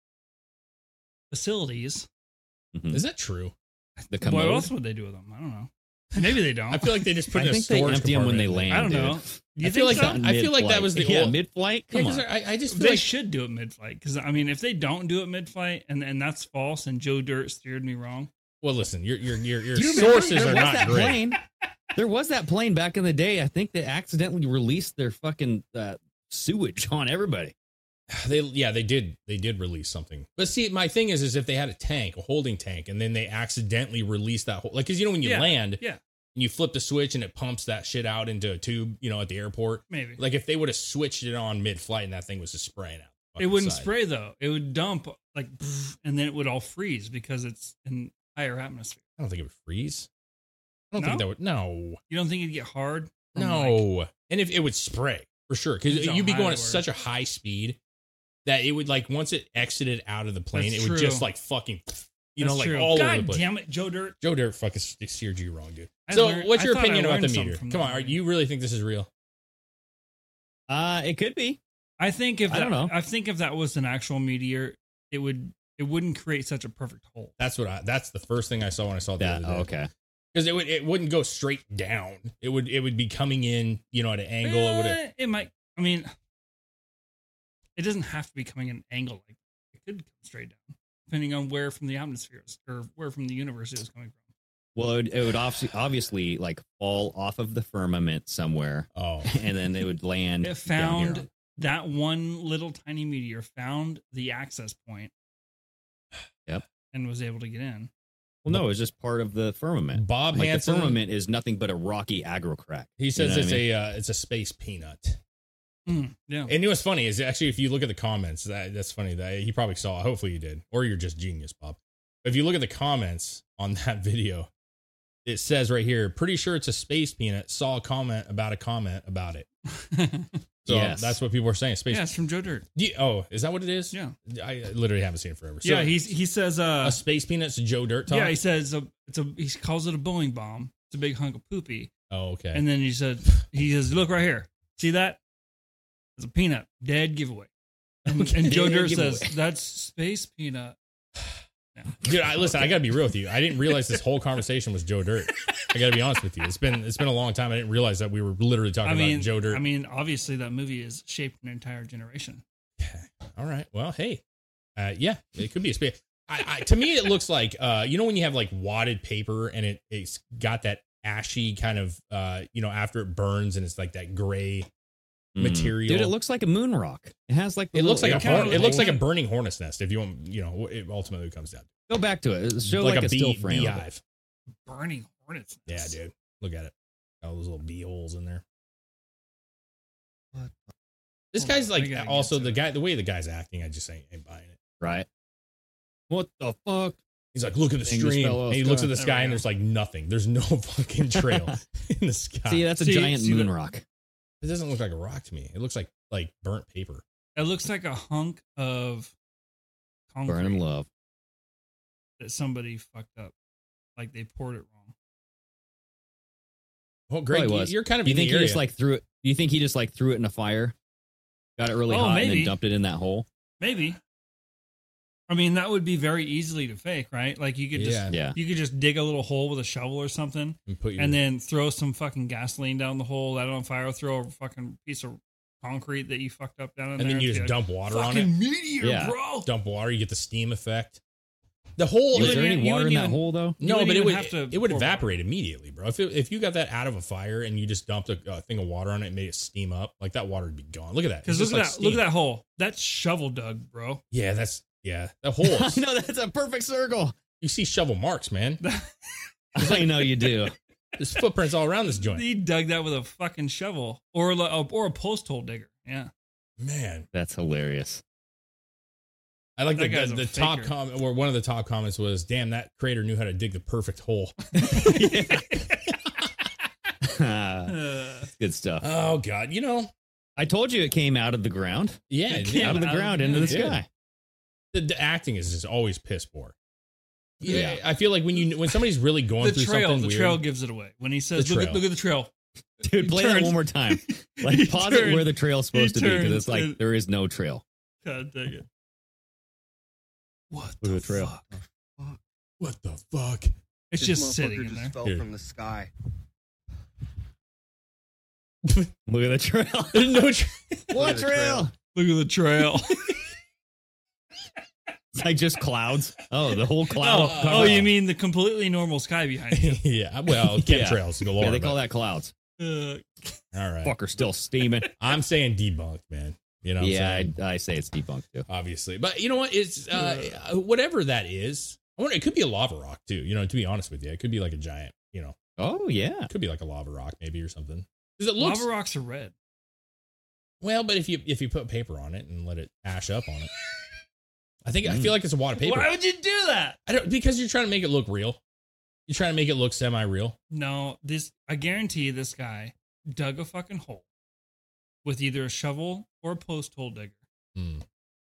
facilities. Mhm. Is that true? The What commode? else would they do with them? I don't know. Maybe they don't. I feel like they just put I it in a think they storage empty them when they compartment. land. I don't dude. know. You I feel think like so? that- I feel like that was the yeah, old- mid-flight. Yeah, Come 'cause on. I, I just feel They like should do it mid-flight because I mean, if they don't do it mid-flight and and that's false, and Joe Dirt steered me wrong. Well, listen, your your your your Do you remember sources there are was not that great. plane? There was that plane back in the day. I think they accidentally released their fucking uh, sewage on everybody. They yeah, they did they did release something. But see, my thing is is if they had a tank, a holding tank, and then they accidentally released that whole like because you know when you Yeah, land, yeah. and you flip the switch and it pumps that shit out into a tube, you know, at the airport. Maybe. Like if they would have switched it on mid-flight and that thing was just spraying out. the It wouldn't side. spray though. It would dump like, and then it would all freeze because it's in higher atmosphere. I don't think it would freeze. I don't No? think that would. No, You don't think it'd get hard? from, like- no. And if it would spray for sure, because Depends how you'd be high going they at were. such a high speed that it would like once it exited out of the plane, That's it would true. just like fucking, you know, That's like true. all God over the place. damn it, Joe Dirt. Joe Dirt fucking steered you wrong, dude. I So, learned- what's I your thought I opinion about the learned something meteor? from Come that on, are already. you really think this is real? Uh, it could be. I think if I that, don't know. I think if that was an actual meteor, it would it wouldn't create such a perfect hole. That's what I. That's the first thing I saw when I saw it the That, other day. oh, okay. Because it would it wouldn't go straight down. It would it would be coming in, you know, at an angle. It would have. Eh, it might. I mean, it doesn't have to be coming at an angle. Like it could come straight down, depending on where from the atmosphere is, or where from the universe it was coming from. Well, it would, it would obviously, obviously like fall off of the firmament somewhere, Oh, and then it would land. It down here. found that one little tiny meteor found the access point. Yep. And was able to get in. Well, no, it's just part of the firmament. Bob like Hansen. the firmament is nothing but a rocky aggro crack. He says You know it's what I mean? a uh, it's a space peanut. Mm, yeah. And you know what's funny is actually if you look at the comments, that that's funny that he probably saw. Hopefully you did, or you're just genius, Bob. If you look at the comments on that video, it says right here, pretty sure it's a space peanut. Saw a comment about a comment about it. So Yes. that's what people are saying. Space. Yeah, it's from Joe Dirt. Do you- oh, is that what it is? Yeah. I literally haven't seen it forever. So yeah, he's he says uh a space peanut's Joe Dirt talk. yeah, he says uh, it's a he calls it a Boeing bomb. It's a big hunk of poopy. Oh, okay. And then he said he says, look right here. See that? It's a peanut. Dead giveaway. And, Okay. and Joe Yeah, Dirt give says, away. that's Space Peanut. Dude, I, listen, I got to be real with you. I didn't realize this whole conversation was Joe Dirt. I got to be honest with you. It's been it's been a long time. I didn't realize that we were literally talking I mean, about Joe Dirt. I mean, obviously that movie has shaped an entire generation. All right. Well, hey, uh, yeah, it could be a space. I, I, to me, it looks like uh, you know when you have like wadded paper and it it's got that ashy kind of uh, you know after it burns and it's like that gray Mm. material. Dude, it looks like a moon rock. It has like the It looks like little- a it horn, it looks like a kinda- burning hornet's nest. If you want, you know, it ultimately comes down. Go back to it. Show like, like, a, a, bee, still frame. of it. beehive. Burning hornets. Yeah, dude. Look at it. All those little bee holes in there. What? This Hold guy's on, I like gotta also get to the it. guy. The way the guy's acting, I just ain't, ain't buying it. Right. What the fuck? He's like, look at the Thing just stream. fell off And he looks sky. at the There sky we and go. there's like nothing. There's no fucking trail in the sky. See, that's a See- giant see moon the- rock. It doesn't look like a rock to me. It looks like like burnt paper. It looks like a hunk of concrete Burning love. that somebody fucked up. Like they poured it wrong. Well, Greg, Probably you- was. you're kind of You in think the he area. just like threw it? You think he just like threw it in a fire, got it really Oh, hot, and maybe. then dumped it in that hole? Maybe. I mean, that would be very easily to fake, right? Like you could just Yeah. Yeah. you could just dig a little hole with a shovel or something, and put your, and then throw some fucking gasoline down the hole, light it on fire, throw a fucking piece of concrete that you fucked up down in and there. then you be just like, dump water on it. fucking meteor, Yeah. bro. Dump water, you get the steam effect. The whole Was You there wouldn't- any you water in wouldn't that even- hole though? You no, wouldn't but it even would have to it would pour evaporate immediately, bro. If it, if you got that out of a fire and you just dumped a, a thing of water on it and made it steam up, like that water would be gone. Look at that. Because It's look at just that, like look at steam. that hole. That's shovel dug, bro. Yeah, that's yeah. The hole. I know that's a perfect circle. You see shovel marks, man. I know you do. There's footprints all around this joint. He dug that with a fucking shovel or a, or a post hole digger. Yeah. Man, That's hilarious. I like That the, guy's the, a the top faker. comment, or one of the top comments was, "Damn, that creator knew how to dig the perfect hole." Uh, Good stuff. Oh God, you know, I told you it came out of the ground. yeah, It it came did. Out of the out of ground the into the ground. sky. the, the acting is just always piss poor. Yeah, Yeah. I feel like when you when somebody's really going the through trail, something the weird, trail gives it away when he says, The "Look at trail. look at the trail." Dude, play turns- that one more time. he Like pause it turns- where the trail's supposed to be because turns it's like and- there is no trail. God dang it! What Look the at the trail. fuck? what the fuck? It's This just sitting motherfucker in just there. fell Here. from the sky. Look at the trail. no, tra- What at the trail? Look at the trail. It's like just clouds. Oh, the whole cloud. oh, oh, you mean the completely normal sky behind you? yeah, well, chemtrails galore. Yeah, they but- call that clouds. Uh, all right. Fucker still steaming. I'm saying debunked, man. You know, what I'm yeah, saying? I, I say it's debunked too. Obviously, but you know what? It's uh, whatever that is. I wonder. It could be a lava rock too. You know, to be honest with you, it could be like a giant. You know, Oh yeah. it could be like a lava rock maybe or something. Because it looks lava rocks are red. well, but if you if you put paper on it and let it ash up on it, I think I feel like it's a wad of paper. Why would you do that? I don't because you're trying to make it look real. You're trying to make it look semi-real. No, this I guarantee you this guy dug a fucking hole with either a shovel or a post hole digger. Hmm.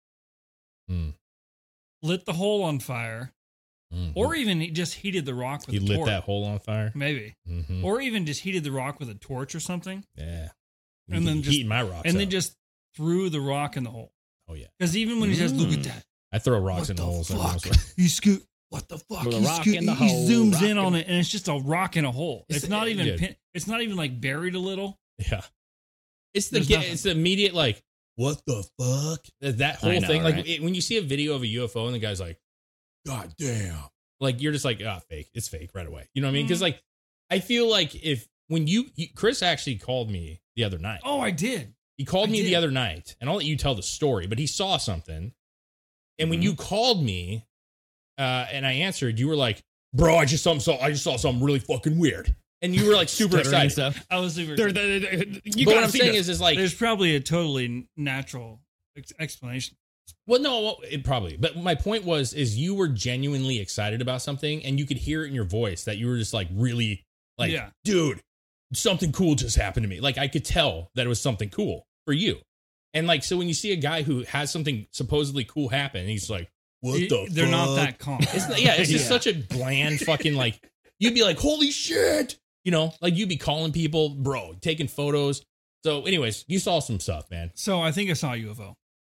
Hmm. Lit the hole on fire, Mhm. or even he just heated the rock with he a lit torch. that hole on fire. Maybe, Mm-hmm. or even just heated the rock with a torch or something, Yeah. and then just heating my rocks. and then up. just threw the rock in the hole. oh yeah, Because even when he says, "Look Mm. at that," I throw rocks what in the holes. every fuck? once in a while. He scoot. What the fuck? With a He, rock scoot- in the he hole, zooms rock in in- on it, and it's just a rock in a hole. It's It's, the- not even. yeah. Pin, it's not even like buried a little. Yeah. It's the There's get, nothing. it's the immediate like what the fuck that, that whole I know, thing like right? it, when you see a video of a U F O and the guy's like god damn like you're just like ah fake it's fake right away you know what I mean because Mhm. like I feel like if when you, you Chris actually called me the other night Oh, I did. he called I me the did. other night and I'll let you tell the story but he saw something and when Mhm. you called me uh and I answered you were like bro I just saw so I just saw something really fucking weird and you were like super Stuttering and excited stuff. I was super. They're- they're- they're- you but what gotta I'm see saying this. is is like There's probably a totally natural ex- explanation. Well, no, it probably. But my point was, is you were genuinely excited about something, and you could hear it in your voice that you were just like really, like, Yeah. dude, something cool just happened to me. Like I could tell that it was something cool for you, and like so when you see a guy who has something supposedly cool happen, and he's like, "What It- the?" they're fuck? not that calm. It's not, yeah, it's just Yeah. such a bland fucking like. You'd be like, "Holy shit!" You know, like you'd be calling people, bro, taking photos. So, anyways, you saw some stuff, man. So I think I saw a U F O.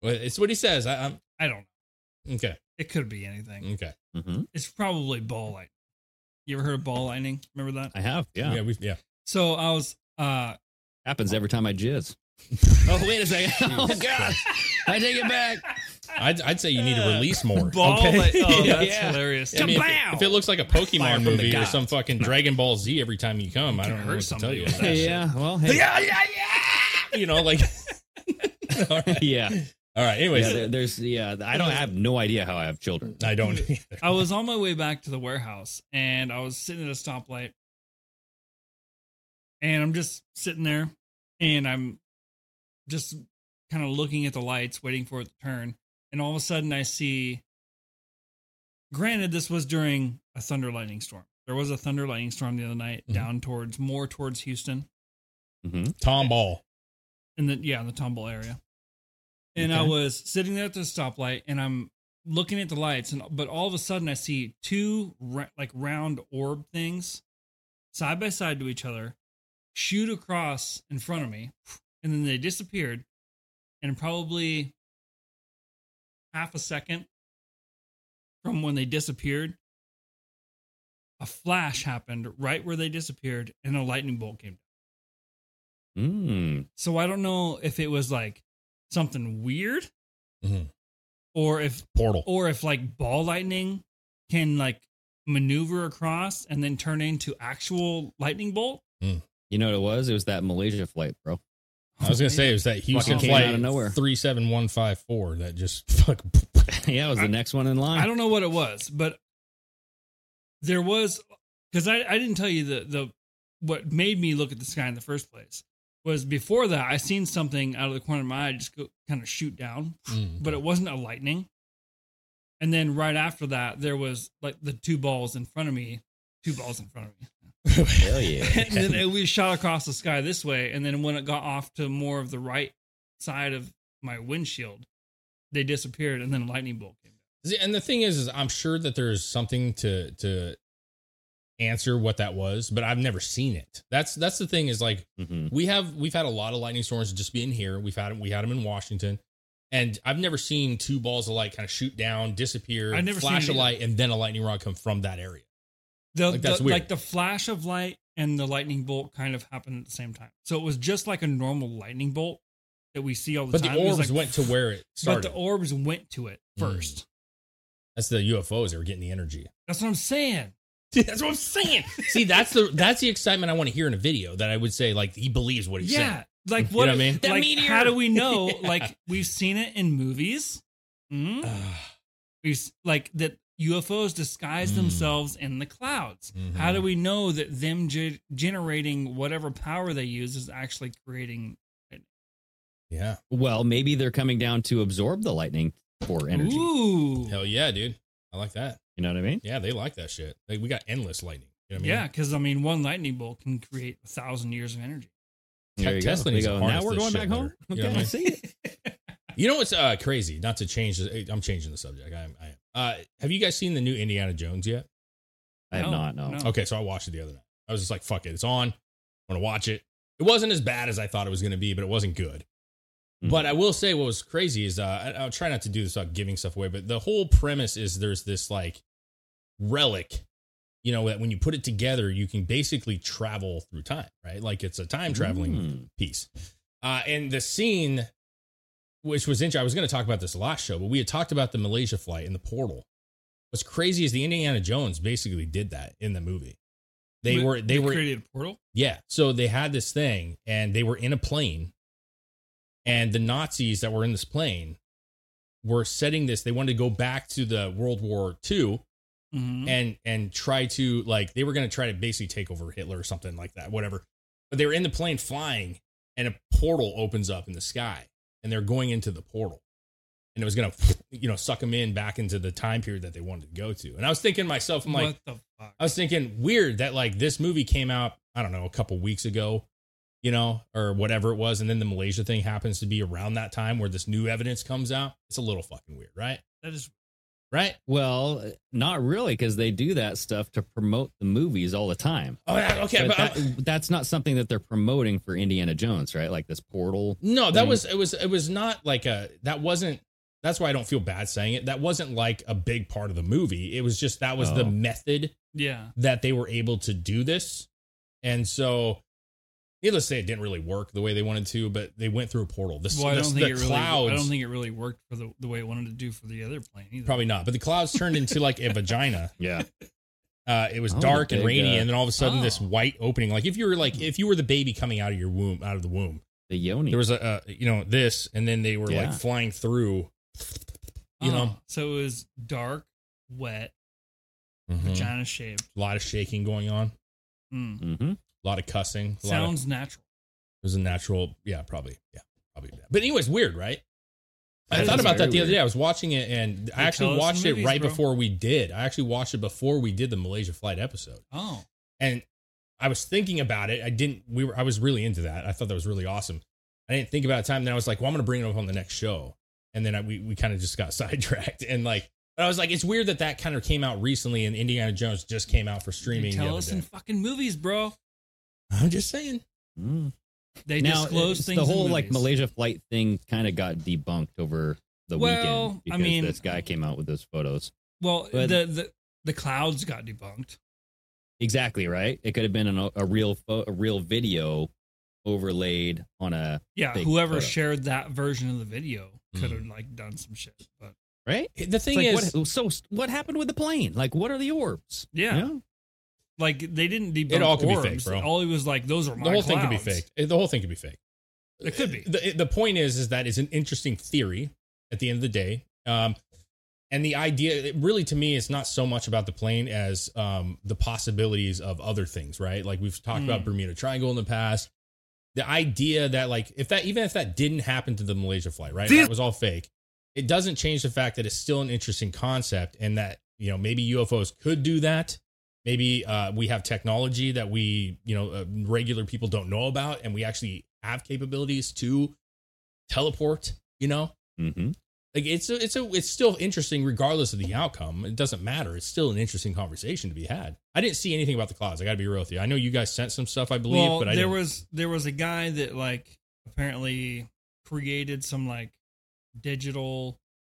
Well, it's what he says. I, I'm I don't know. okay. It could be anything. Okay. Mm-hmm. It's probably ball lightning. You ever heard of ball lightning? Remember that? I have. Yeah. Yeah. We, yeah. So I was uh Happens every time I jizz. Oh, wait a second. Oh, God. I take it back. I'd, I'd say you need to release more. ball okay? light- oh, Yeah. that's Yeah. hilarious. I mean, if, it, if it looks like a Fire Pokemon from the movie or gods. some fucking Dragon Ball Z every time you come, I can don't know hurt what to tell you. somebody with about that shit. Yeah. Well, hey. Yeah, yeah, yeah. You know, like. All right. Yeah. All right. Anyways, Yeah, there, there's yeah. I don't I have no idea how I have children. I don't. I was on my way back to the warehouse and I was sitting at a stoplight and I'm just sitting there and I'm just kind of looking at the lights, waiting for it to turn. And all of a sudden I see, granted, this was during a thunder lightning storm. There was a thunder lightning storm the other night Mhm. down towards, more towards Houston. Mm-hmm. Tom Ball. In the, yeah, in the Tomball area. And I Okay. was sitting there at the stoplight and I'm looking at the lights, and but all of a sudden I see two ra- like round orb things side by side to each other shoot across in front of me, and then they disappeared. And probably half a second from when they disappeared, a flash happened right where they disappeared, and a lightning bolt came down. Mm. So I don't know if it was like something weird, Mhm. or if Portal. or if like ball lightning can like maneuver across and then turn into actual lightning bolt. You know what it was? It was that Malaysia flight, bro. I was gonna say it was that Houston Fucking came flight out of nowhere. three seven one five four that just fuck. Yeah, it was the next one in line. I don't know what it was, but there was, because I, I didn't tell you the the what made me look at the sky in the first place was before that I seen something out of the corner of my eye just go kind of shoot down, Mm. but it wasn't a lightning. And then right after that, there was like the two balls in front of me, two balls in front of me. Hell yeah. And then it, we shot across the sky this way. And then when it got off to more of the right side of my windshield, they disappeared. And then a lightning bolt came down. See, and the thing is, is I'm sure that there's something to to answer what that was, but I've never seen it. That's that's the thing is like Mm-hmm. we have we've had a lot of lightning storms just being here. We've had we had them in Washington, and I've never seen two balls of light kind of shoot down, disappear, I've never flash seen a it light, and then a lightning rod come from that area. The, Like, that's the- weird. like the flash of light and the lightning bolt kind of happened at the same time. So it was just like a normal lightning bolt that we see all the But time. the It was orbs like- went to where it But started. the orbs went to it first. That's the U F Os that were getting the energy. That's what I'm saying. That's what I'm saying. See, that's the that's the excitement I want to hear in a video that I would say like he believes what he's Yeah. saying. Like You what? know what I mean? Like, how do we know? Yeah. Like we've seen it in movies. Mm? We've s- like that U F Os disguise Mm. themselves in the clouds. Mhm. How do we know that them ge- generating whatever power they use is actually creating? Yeah. Well, maybe they're coming down to absorb the lightning for energy. Ooh. Hell yeah, dude. I like that. You know what I mean? Yeah, they like that shit. Like, we got endless lightning. You know what I mean? Yeah, because I mean, one lightning bolt can create a thousand years of energy. There you Tesla go. needs They to go, harness now we're this going shit back home? better. You know Okay, what I I see it. You know what's uh, crazy? Not to change. the- I'm changing the subject. I am. I am. Uh, have you guys seen the new Indiana Jones yet? I have No, not, no. no. Okay, so I watched it the other night. I was just like, "Fuck it, it's on. I'm gonna watch it." It wasn't as bad as I thought it was gonna be, but it wasn't good. Mhm. But I will say, what was crazy is uh, I, I'll try not to do this without giving stuff away. But the whole premise is there's this like relic, you know, that when you put it together, you can basically travel through time, right? Like it's a time traveling Mm. piece. Uh, and the scene, which was interesting, I was going to talk about this last show, but we had talked about the Malaysia flight and the portal. What's crazy is the Indiana Jones basically did that in the movie. They Wait, were, they were, created a portal. yeah. So they had this thing and they were in a plane, and the Nazis that were in this plane were setting this. They wanted to go back to the World War Two Mhm. and and try to like they were going to try to basically take over Hitler or something like that, whatever. But they were in the plane flying, and a portal opens up in the sky, and they're going into the portal, and it was going to you know suck them in back into the time period that they wanted to go to. And I was thinking to myself, I'm like, What the fuck? I was thinking weird that like this movie came out, I don't know, a couple weeks ago, you know, or whatever it was, and then the Malaysia thing happens to be around that time where this new evidence comes out. It's a little fucking weird, right? That is right? Well, not really, because they do that stuff to promote the movies all the time. Oh, yeah, okay, but, but that, that's not something that they're promoting for Indiana Jones, right? Like this portal. No, that thing. was it was it was not like a that wasn't that's why I don't feel bad saying it. That wasn't like a big part of the movie. It was just that was Oh. the method Yeah. that they were able to do this. And so needless to say, it didn't really work the way they wanted to, but they went through a portal. The, Well, I the, don't think the it really. clouds I don't think it really worked for the, the way it wanted to do for the other plane either. probably not, but the clouds turned into like a vagina. Yeah. Uh, it was Oh, dark the and big, rainy, uh, and then all of a sudden this oh. white opening. Like if you were like if you were the baby coming out of your womb, out of the womb, The yoni. there was a, a you know this, and then they were Yeah. like flying through. You Oh, know, so it was dark, wet, Mhm. vagina shaped. a lot of shaking going on, Mm. Mm-hmm. a lot of cussing. A lot of, Sounds natural. it was a natural, yeah, probably, yeah, probably. But anyways, weird, right? I That thought is about that very the other weird. day. I was watching it, and I They actually tell us watched in it movies, right bro. before we did. I actually watched it before we did the Malaysia flight episode. Oh, And I was thinking about it. I didn't. We were. I was really into that. I thought that was really awesome. I didn't think about it time. Then I was like, well, I'm going to bring it up on the next show. And then I, we we kind of just got sidetracked. And like, but I was like, it's weird that that kind of came out recently, and Indiana Jones just came out for they streaming. the tell other us day. in fucking movies, bro. I'm just saying. Mm. They Now, disclose it's things. the whole in like movies. Malaysia flight thing kind of got debunked over the Well, weekend I because mean- this guy came out with those photos. Well, But- the, the the clouds got debunked. Exactly right. It could have been an, a real pho- a real video overlaid on a Yeah, fake whoever photo. shared that version of the video could Mm. have like done some shit. But right. The It's thing like, is, what, so what happened with the plane? Like, what are the orbs? yeah, You know? like they didn't debunk It all could be fake, orbs. bro. All it was like those are my the whole thing could be clouds. fake. The whole thing could be fake. It could be. The, the point is, is that it's an interesting theory at the end of the day. Um, and the idea, it really, to me, it's not so much about the plane as um, the possibilities of other things, right? Like we've talked Mm. about Bermuda Triangle in the past. The idea that, like, if that, even if that didn't happen to the Malaysia flight, right? That was all fake. It doesn't change the fact that it's still an interesting concept, and that, you know, maybe U F Os could do that. Maybe uh, we have technology that we, you know, uh, regular people don't know about, and we actually have capabilities to teleport. You know, Mm-hmm. like it's a, it's a, it's still interesting regardless of the outcome. It doesn't matter. It's still an interesting conversation to be had. I didn't see anything about the clouds. I got to be real with you. I know you guys sent some stuff, I believe, Well, but I there didn't. was there was a guy that like apparently created some like digital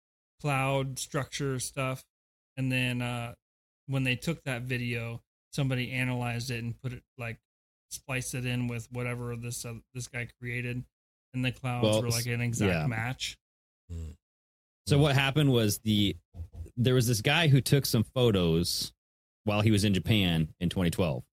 cloud structure stuff, and then uh when they took that video, somebody analyzed it and put it like spliced it in with whatever this uh, this guy created, and the clouds Well, were like an exact yeah. match. So what happened was the there was this guy who took some photos while he was in Japan in twenty twelve.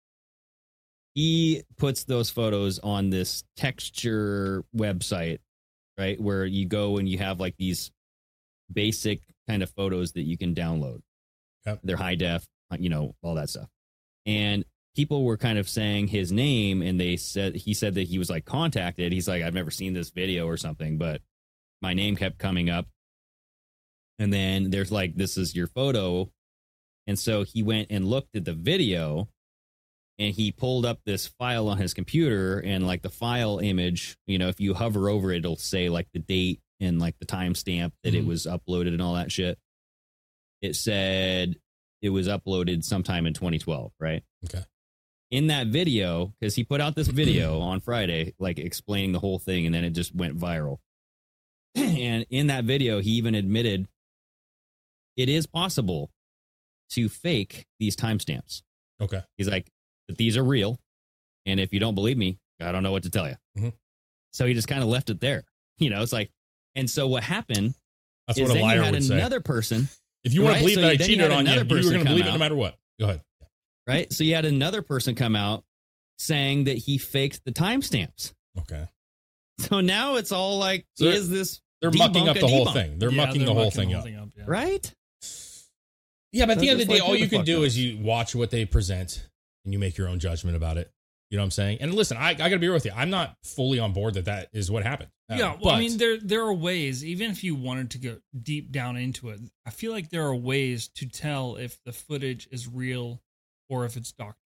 He puts those photos on this texture website, right, where you go and you have like these basic kind of photos that you can download. Yep. They're high def, you know, all that stuff. And people were kind of saying his name, and they said he said that he was like contacted. He's like, I've never seen this video or something, but my name kept coming up. And then there's like, this is your photo. And so he went and looked at the video, and he pulled up this file on his computer, and like the file image, you know, if you hover over it, it'll say like the date and like the timestamp that it Mhm. was uploaded and all that shit. It said it was uploaded sometime in twenty twelve, right? Okay. In that video, because he put out this video on Friday, like explaining the whole thing, and then it just went viral. And in that video, he even admitted it is possible to fake these timestamps. Okay. He's like, but these are real. And if you don't believe me, I don't know what to tell you. Mhm. So he just kind of left it there. You know, it's like, and so what happened That's is what a then you liar had would say. another person, If you want Right, to believe so that I then you cheated had on you, another you were person going to come believe it no out. matter what. Go ahead. right? So you had another person come out saying that he faked the timestamps. Okay. So now it's all like, So they're- is this They're debunk mucking up a the whole debunk? thing. They're Yeah, mucking they're the whole mucking thing the up. whole thing up, yeah. Right? Yeah, but at the So end of just the day, like, all who you the can fuck do knows? is you watch what they present and you make your own judgment about it. You know what I'm saying? And listen, I, I got to be real with you. I'm not fully on board that that is what happened. Uh, Yeah, well, but I mean, there there are ways. Even if you wanted to go deep down into it, I feel like there are ways to tell if the footage is real or if it's doctored.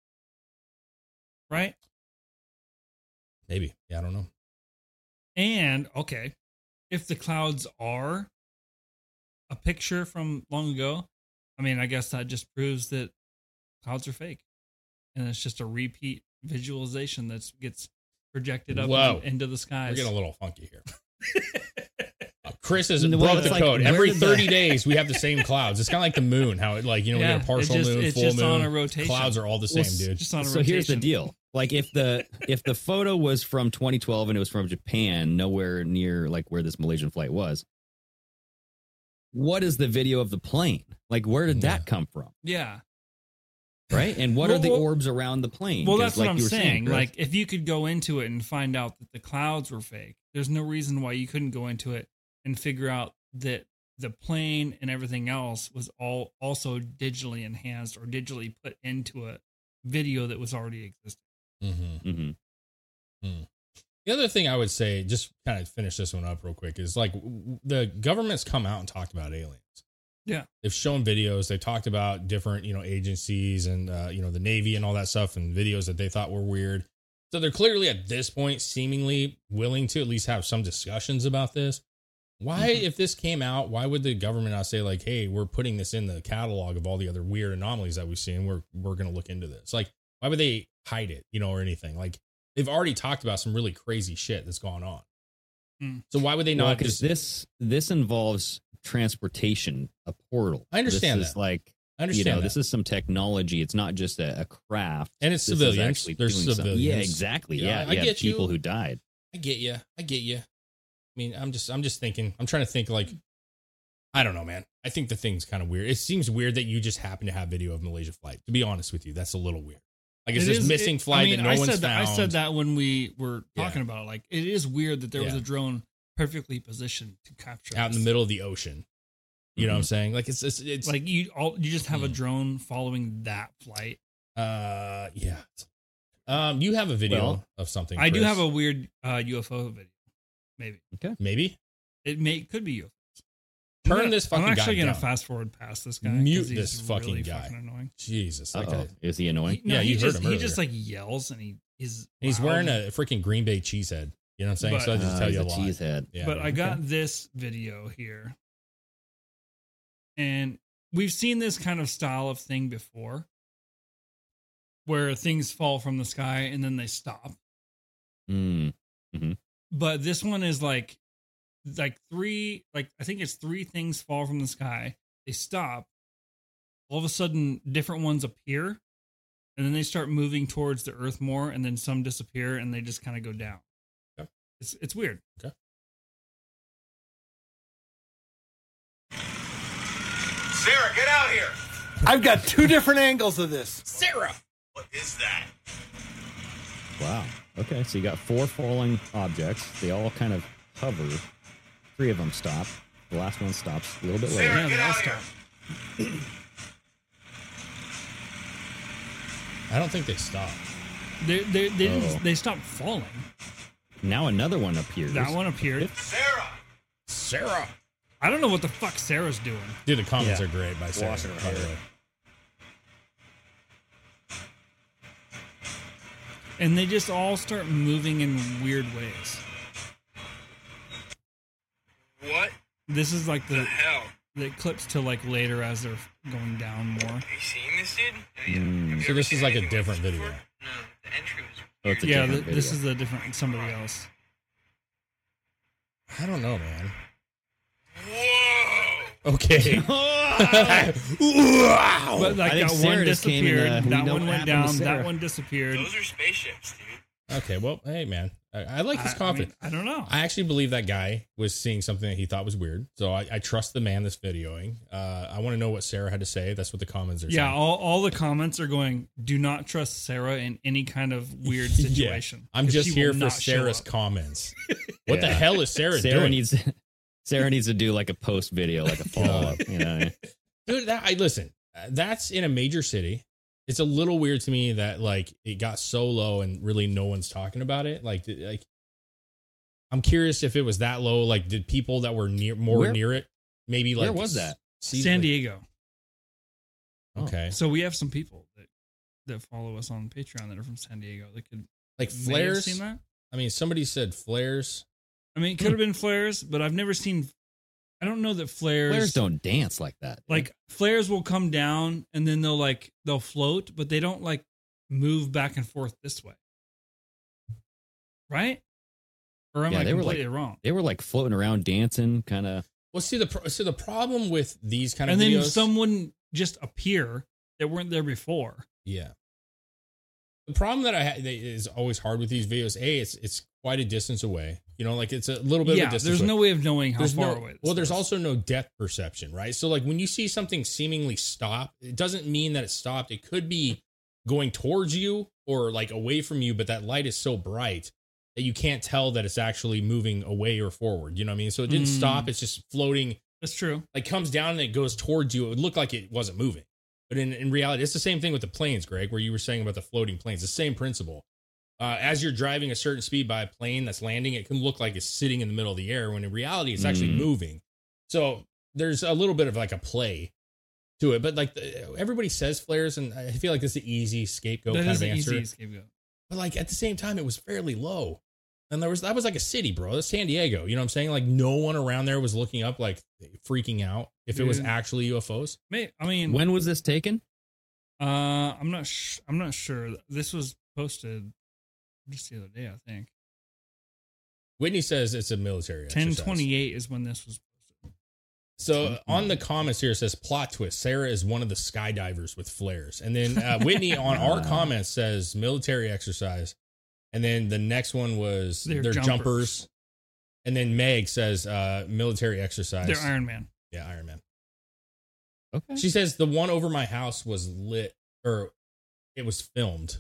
Right? maybe. Yeah, I don't know. And okay, if the clouds are a picture from long ago, I mean, I guess that just proves that clouds are fake, and it's just a repeat visualization that gets projected up Whoa. in- into the skies. We're getting a little funky here. Uh, Chris has No, broke it's the like, code. where Every did the- thirty days, we have the same clouds. It's kind of like the moon. How it like you know we Yeah, get a partial it just- moon, it's full just moon. on a rotation. Clouds are all the same, Well, dude. Just on a So here's the rotation. deal. Like if the if the photo was from twenty twelve and it was from Japan, nowhere near like where this Malaysian flight was. What is the video of the plane? Like where did that come from? Yeah. Right? And what Well, are the well- orbs around the plane? Well, 'Cause that's like what I'm you were saying. Chris, Like, if you could go into it and find out that the clouds were fake, there's no reason why you couldn't go into it and figure out that the plane and everything else was all also digitally enhanced or digitally put into a video that was already existing. Mm-hmm. Mm-hmm. Mm. The other thing I would say, just kind of finish this one up real quick, is like w- the government's come out and talked about aliens. Yeah. They've shown videos. They talked about different, you know, agencies and, uh, you know, the Navy and all that stuff and videos that they thought were weird. So they're clearly at this point seemingly willing to at least have some discussions about this. Why, Mm-hmm. if this came out, why would the government not say like, hey, we're putting this in the catalog of all the other weird anomalies that we've seen. We're, we're going to look into this. Like, why would they hide it, you know, or anything? Like, they've already talked about some really crazy shit that's gone on. Mm. So why would they Well, not because just, this this involves transportation, a portal. I understand this is that. like I understand you know, that. this is some technology. It's not just a, a craft. And it's This is civilians. actually There's doing something. civilians. Yeah, exactly. Yeah, Yeah, I yeah, get you. people who died. I get you. I get you. I mean, I'm just, I'm just thinking, I'm trying to think like, I don't know, man. I think the thing's kind of weird. It seems weird that you just happen to have video of Malaysia flight. To be honest with you, that's a little weird. Like it's It this is- missing it- flight I mean, that no I one's said that, found. I said that when we were Yeah. talking about it. Like, it is weird that there was Yeah. a drone perfectly positioned to capture out in this. the middle of the ocean. You know what I'm Mhm. saying? Like it's, it's, it's Like, you all you just have a Mm. drone following that flight. uh, yeah. Um, you have a video Well, of something. I do Chris. have a weird uh, U F O video. Maybe. Okay. maybe It may could be U F Os. turn I'm gonna- this fucking I'm actually guy gonna down. fast forward past this guy. Mute 'cause he's this fucking really guy. fucking annoying. Jesus. Like Uh-oh. a, Is he annoying? No, Yeah, he you heard just, him He just earlier. like yells and he is. he's loud. wearing a freaking Green Bay cheesehead. You know what I'm saying? But- so I just Uh, tell he's you a a lot. cheesehead. Yeah, but man. I got this video here, and we've seen this kind of style of thing before, where things fall from the sky and then they stop. Mm. But this one is like, like three, like I think it's three things fall from the sky. They stop. All of a sudden, different ones appear, and then they start moving towards the Earth more, and then some disappear, and they just kind of go down. Okay. It's it's weird. Okay. Sarah, get out here! I've got two different angles of this. Sarah. What is that? Wow. Okay, so you got four falling objects. They all kind of hover. Three of them stop. The last one stops a little bit later. Sarah, Yeah, get they all out stop. here! I don't think they stopped. They they they, Oh. didn't, they stopped falling. Now another one appears. That one appeared. Sarah! Sarah. I don't know what the fuck Sarah's doing. Dude, the comments Yeah. are great by Sarah. Washing her by the hair. way. And they just all start moving in weird ways. What This is like the the hell? the clips to like later as they're going down more. Have you seen this, dude? Have you- Mm. have you So ever this is seen like a anything like different this video. before? No, the entry was. Oh, it's a Yeah, different th- this video. is a different somebody else. I don't know, man. Whoa! Okay. wow. But like I think that Sarah one just came in, disappeared. uh, we that know one what went happened to down. That Sarah. one disappeared. Those are spaceships, dude. Okay. Well, hey, man. I, I like his I- I confidence. mean, I don't know. I actually believe that guy was seeing something that he thought was weird. So I, I trust the man that's videoing. Uh, I want to know what Sarah had to say. That's what the comments are Yeah, saying. all, all the comments are going, do not trust Sarah in any kind of weird Yeah. situation. I'm 'Cause just she here will for not show Sarah's up. comments. What the Yeah. hell is Sarah, Sarah doing? needs Sarah needs to do like a post video, like a follow up. You know, Dude, that, I listen. uh, That's in a major city. It's a little weird to me that like it got so low and really no one's talking about it. Like, did- like I'm curious if it was that low. Like, did people that were near more Where- near it maybe like where was that? see- San like- Diego. Okay, So we have some people that, that follow us on Patreon that are from San Diego. They could like may have flares. seen that. I mean, somebody said flares. I mean, it could have been flares, but I've never seen I don't know that flares Flares don't dance like that. dude. like flares will come down and then they'll like they'll float, but they don't like move back and forth this way. Right? Or am Yeah, I they were completely like wrong? they were like floating around, dancing, kind of. Well, see the pro- so the problem with these kind of And then videos, some wouldn't just appear that weren't there before. yeah. The problem that I ha- that is always hard with these videos. A, it's it's quite a distance away. You know, like it's a little bit Yeah, of a distance. there's away. no way of knowing how There's far no- away this Well, there's is. also no depth perception, right? So, like when you see something seemingly stop, it doesn't mean that it stopped. It could be going towards you or like away from you, but that light is so bright that you can't tell that it's actually moving away or forward. You know what I mean? So it didn't Mm. stop. It's just floating. That's true. Like comes down and it goes towards you. It would look like it wasn't moving. But in, in reality, it's the same thing with the planes, Greg, where you were saying about the floating planes. The same principle. Uh, as you're driving a certain speed by a plane that's landing, it can look like it's sitting in the middle of the air when in reality it's actually Mm. moving. So there's a little bit of like a play to it. But like the, everybody says flares, and I feel like this is the easy scapegoat That kind is of an answer. easy scapegoat. But like at the same time, it was fairly low. And there was that was like a city, bro. That's San Diego. You know what I'm saying? Like no one around there was looking up, like freaking out if it was Dude. actually U F Os. May, I mean, When was this taken? uh, I'm not. Sh- I'm not sure. This was posted just the other day, I think. Whitney says it's a military Ten exercise. twenty eight is when this was. So on the comments here it says plot twist. Sarah is one of the skydivers with flares, and then uh, Whitney on our comments says military exercise, and then the next one was They're their jumpers. jumpers. And then Meg says uh, military exercise. They're Iron Man. Yeah, Iron Man. Okay. She says the one over my house was lit, or it was filmed.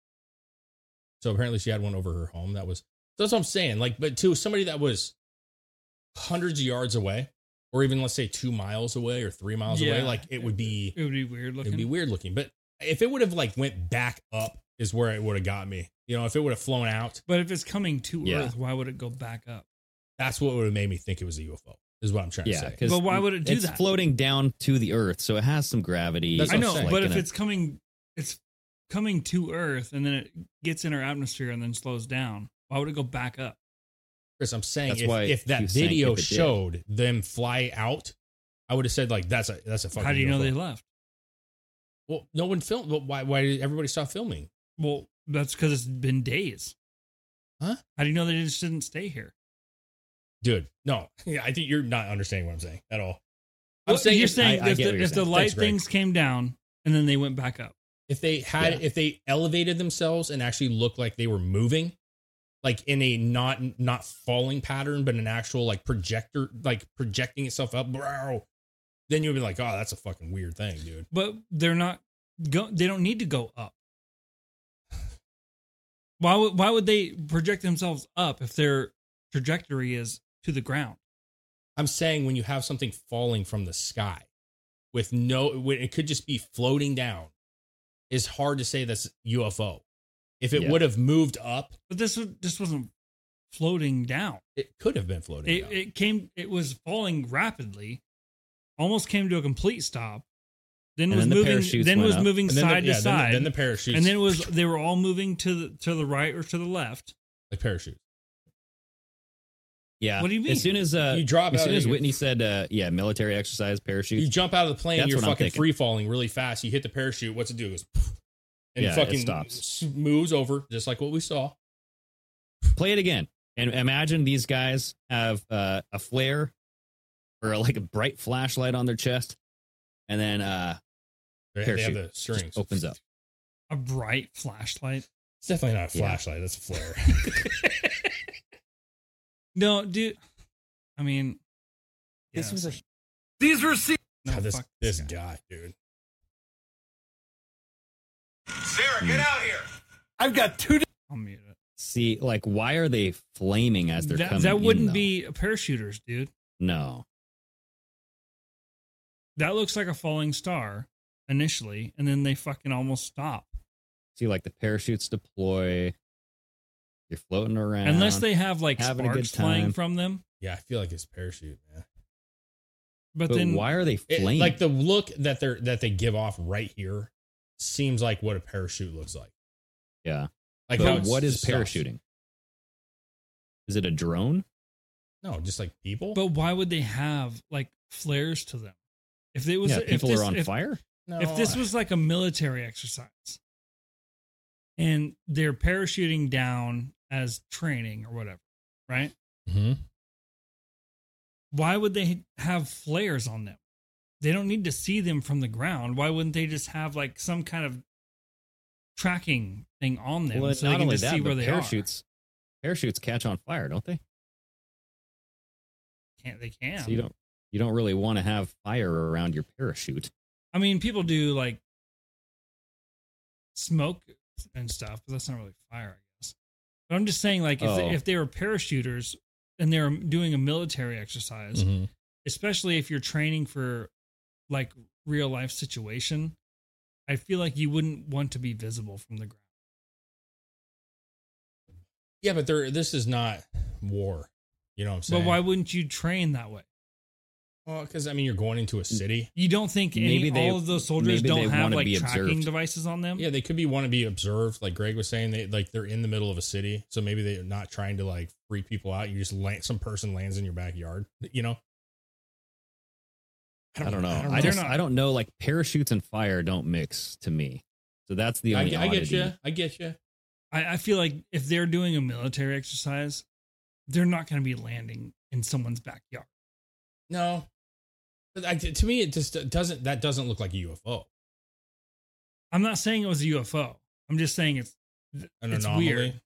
So apparently she had one over her home. That was that's what I'm saying. Like, but to somebody that was hundreds of yards away, or even let's say two miles away or three miles away, Yeah. like it would be It would be weird it looking. would be weird looking. But if it would have like went back up, is where it would have got me. You know, if it would have flown out, But if it's coming to Yeah. Earth, why would it go back up? that's what would have made me think it was a U F O. Is what I'm trying to Yeah, say. because But why would it do it's that? floating down to the Earth, so it has some gravity. That's I what I'm know, saying. but Like if in a- it's coming, it's coming to Earth and then it gets in our atmosphere and then slows down. Why would it go back up? Chris, I'm saying That's if, why if he that was saying video if it did. showed them fly out, I would have said like that's a that's a fucking. How do you know U F O. they left? Well, no one filmed. Well, why? Why did everybody stop filming? Well, that's because it's been days. Huh? How do you know they just didn't stay here? Dude, no. Yeah, I think you're not understanding what I'm saying at all. I'm Well, saying you're if, saying I- I if, get the, what you're if the saying. light Thanks, Greg. things came down and then they went back up. if they had Yeah. if they elevated themselves and actually looked like they were moving, like in a not not falling pattern, but an actual like projector, like projecting itself up, bro, then you'd be like, oh, that's a fucking weird thing, dude. But they're not go. They don't need to go up. Why would Why would they project themselves up if their trajectory is to the ground? I'm saying when you have something falling from the sky with no, when it could just be floating down, is hard to say that's U F O. If it Yeah. would have moved up, But this was this wasn't floating down. it could have been floating It down. it came. It was falling rapidly, almost came to a complete stop. Then And was then the moving. parachutes Then went was up. moving And then the- side yeah, to then the- side. then the parachutes- And then it was. They were all moving to the to the right or to the left. like parachute. Yeah. What do you mean? As soon as uh, You drop as out soon of as your- Whitney said, uh, yeah, military exercise, parachute. You jump out of the plane, That's you're what I'm fucking thinking. free falling really fast. You hit the parachute. What's it do? It goes, poof, and Yeah, it fucking stops. s- moves over, just like what we saw. Play it again, and imagine these guys have uh, a flare or like a bright flashlight on their chest, and then uh, They, they have parachute the just strings. opens up. A bright flashlight. It's definitely not a Yeah. flashlight. That's a flare. No, dude. I mean, This yeah, was a These receipts. no, God, this fuck this guy. guy, dude. Sarah, get out here. I've got two. I'll mute it. See, like, why are they flaming as they're That, coming? that in, wouldn't though? be parachuters, dude. No. That looks like a falling star initially, and then they fucking almost stop. See, like the parachutes deploy. You're floating around. Unless they have like having a good sparks flying time. from them. Yeah, I feel like it's parachute, man. But, But then why are they It- flaming? like the look that they're that they give off right here seems like what a parachute looks like. yeah. Like how But it's what is just stops. parachuting? Is it a drone? No, just like people. But why would they have like flares to them? If it was, Yeah, if people this, are on if, fire. No, if this was like a military exercise, and they're parachuting down as training or whatever, right? Mm-hmm. Why would they have flares on them? They don't need to see them from the ground. Why wouldn't they just have like some kind of tracking thing on them Well, so they not can only just that, see where but they parachutes, parachutes catch on fire, don't they? are? Can't they can? So you don't you don't really want to have fire around your parachute. I mean, people do like smoke and stuff, but that's not really fire, I guess. But I'm just saying, like, if Oh. they, if they were parachuters and they're doing a military exercise, Mm-hmm. especially if you're training for like real life situation, I feel like you wouldn't want to be visible from the ground. Yeah, but there. This is not war. You know what I'm saying? But why wouldn't you train that way? Well, because I mean, you're going into a city. You don't think any, Maybe they- all of those soldiers maybe they don't have wanna like be tracking observed. devices on them? Yeah, they could be want to be observed, like Greg was saying. They like they're in the middle of a city, so maybe they're not trying to like freak people out. You just land, some person lands in your backyard. You know. I don't know. I, I don't know. just They're not- I don't know. Like parachutes and fire don't mix to me. So that's the I, only. I get oddity. you. I get you. I, I feel like if they're doing a military exercise, they're not going to be landing in someone's backyard. No, but I, to me, it just doesn't. That doesn't look like a U F O. I'm not saying it was a U F O. I'm just saying it's An it's anomaly. weird.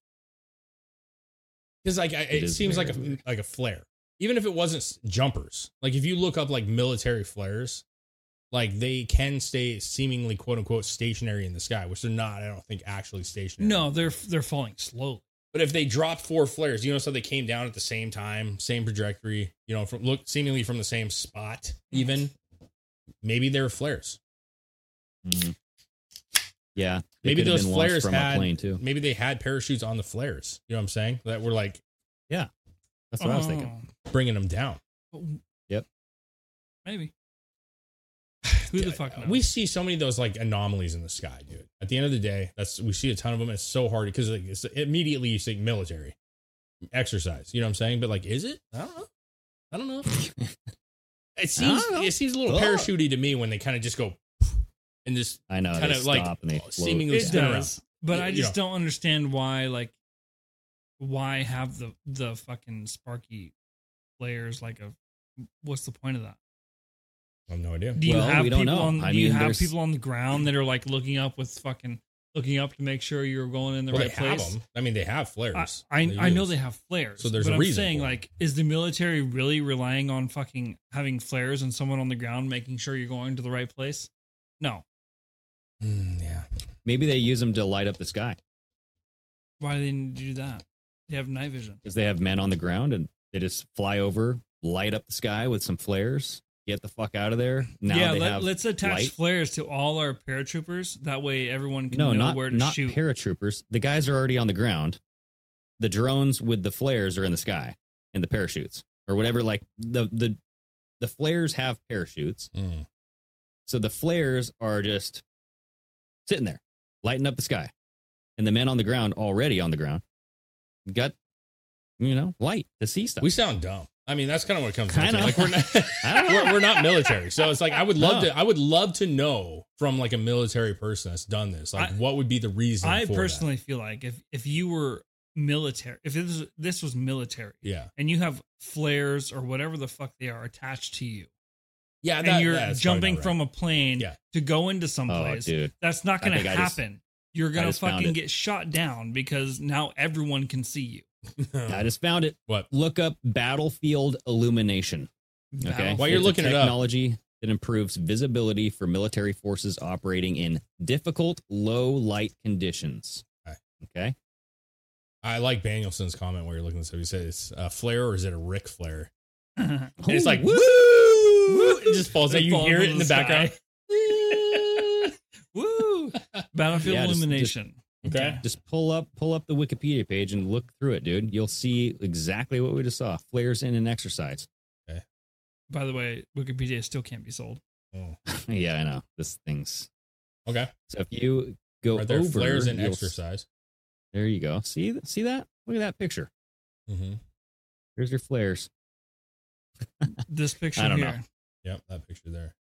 Because like I, it, is seems very like a weird. like a flare, even if it wasn't s- jumpers. Like if you look up like military flares, like they can stay seemingly quote unquote stationary in the sky, which they're not. I don't think actually stationary. No, they're they're falling slowly. But if they dropped four flares, you know, so they came down at the same time, same trajectory, you know, from look seemingly from the same spot, even maybe they're flares. Mhm. Yeah, they Maybe could have those been launched flares from a had plane too. maybe they had parachutes on the flares. You know what I'm saying? That were like Yeah, that's what I was thinking. bringing them down. Oh, Yep. maybe. Who the fuck knows? We see so many of those like anomalies in the sky, dude. At the end of the day, that's we see a ton of them. It's so hard because like, it's, immediately you think military exercise. You know what I'm saying? But like, is it? I don't know. I don't know. It seems know. it seems a little Oh. parachutey to me when they kind of just go and just I know. kind they of like stop and they float. seemingly It spin does, around. but You- I you just know. don't understand why. Like, why have the the fucking sparky flares? Like a, what's the point of that? I have no idea. Do you Well, have we don't people know. on? I do you mean, have there's- people on the ground that are like looking up with fucking looking up to make sure you're going in the Well, right they have place? them. I mean, they have I, flares. I, They I know use. they have flares. So there's but a I'm reason saying, for it. like, is the military really relying on fucking having flares and someone on the ground making sure you're going to the right place? No. Mm, yeah. Maybe they use them to light up the sky Why do they need to do that? They have night vision. because they have men on the ground and they just fly over, light up the sky with some flares, get the fuck out of there. Now yeah, they let, have let's attach light. flares to all our paratroopers. That way, everyone can No, know not where to not shoot. paratroopers. The guys are already on the ground. The drones with the flares are in the sky, and the parachutes or whatever. Like the the the flares have parachutes, Mm. so the flares are just sitting there, lighting up the sky, and the men on the ground already on the ground got you know light to see stuff. We sound dumb. I mean, that's kind of what it comes down Kinda. to. Like we're not, I don't know. we're, we're not military, so it's like I would love No. to. I would love to know from like a military person that's done this. Like, I- what would be the reason? I for personally feel like if if you were military, if this was, this was military, that. yeah, and you have flares or whatever the fuck they are attached to you, yeah, and that, you're that's jumping probably from a plane Yeah. to go into Oh, someplace, dude. that's not I going to think I just- happen. You're I going to just found fucking it. get shot down because now everyone can see you. not right. I just found it. What? Look up battlefield illumination. Okay. While you're It's a looking it up- technology that improves visibility for military forces operating in difficult low light conditions. Okay. Okay. I like Danielson's comment where you're looking at this. He says, "It's a flare or is it a Ric Flair?" And it's like Woo! woo, it just falls. It out. You falls hear it into in the the background. Woo! Battlefield Yeah, just- illumination. Okay. Just pull up pull up the Wikipedia page and look through it, dude. You'll see exactly what we just saw. Flares in an exercise. By the way, Wikipedia still can't be sold. Oh. Yeah, I know. This thing's Okay. so if you go Are there over flares in you'll- exercise? There you go. See see that? Look at that picture. Mm-hmm. Here's your flares. This picture I don't here. know. Yep, that picture there.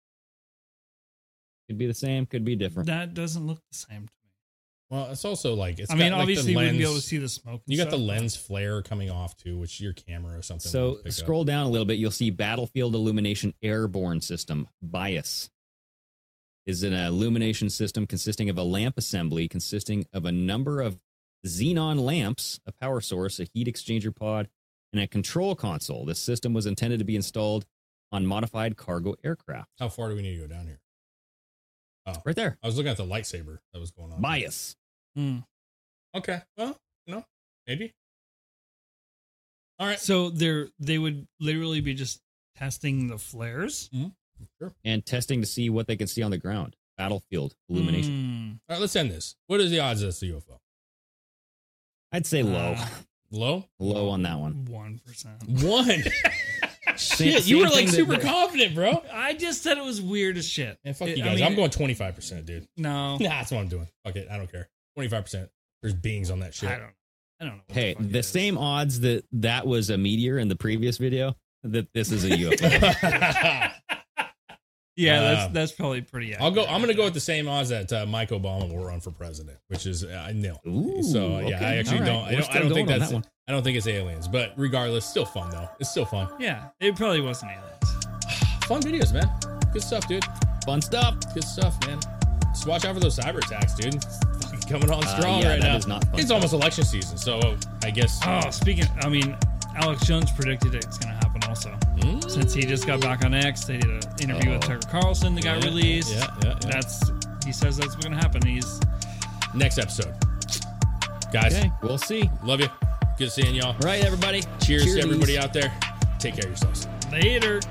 Could be the same, could be different. That doesn't look the same to me. Well, it's also like it's. I mean, got, like, obviously the you lens, wouldn't be able to see the smoke. and You got the stuff, but- lens flare coming off too, which your camera or something. So would pick scroll up. down a little bit. You'll see Battlefield Illumination Airborne System, BIAS. Is an illumination system consisting of a lamp assembly consisting of a number of xenon lamps, a power source, a heat exchanger pod, and a control console. This system was intended to be installed on modified cargo aircraft. How far do we need to go down here? Oh, Right there. I was looking at the lightsaber that was going on. BIAS. Hmm. Okay. Well, you know, maybe. All right. So they're they would literally be just testing the flares. Sure. And testing to see what they can see on the ground. Battlefield illumination. Hmm. All right. Let's end this. What is the odds that it's a U F O? I'd say low. Uh, Low. Low on that one. One percent. One. Same- Shit, you were same like thing super that- confident, bro. I just said it was weird as shit. Man, fuck It- you I guys. mean, I'm going twenty-five percent, dude. No, Nah, that's what I'm doing. Fuck it. I don't care. twenty-five percent. There's beings on that shit. I don't. I don't know. what Hey, the, fuck it the is. same odds that that was a meteor in the previous video, that this is a U F O. Yeah, Uh, that's that's probably pretty. I'll go. accurate. I'm going to go with the same odds that uh, Mike Obama will run for president, which is uh, nil. Ooh, so uh, yeah, okay. I actually All right. don't. I We're don't, still I don't think going on that's. that one. I don't think it's aliens, but regardless, still fun though. It's still fun. Yeah, it probably wasn't aliens. Fun videos, man. Good stuff, dude. Fun stuff. Good stuff, man. Just watch out for those cyber attacks, dude. It's fucking coming on Uh, strong yeah, right that now. is not fun It's stuff. almost election season, so I guess. Oh, speaking. I mean, Alex Jones predicted it's going to happen also. Mm. Since he just got back on X, they did an interview with Oh. Tucker Carlson that got Yeah, released. yeah, yeah, yeah. That's he says that's what's going to happen. He's Next episode, guys. Okay, we'll see. Love you. Good seeing y'all. All right, everybody. Cheers Cheers. to everybody out there. Take care of yourselves. later.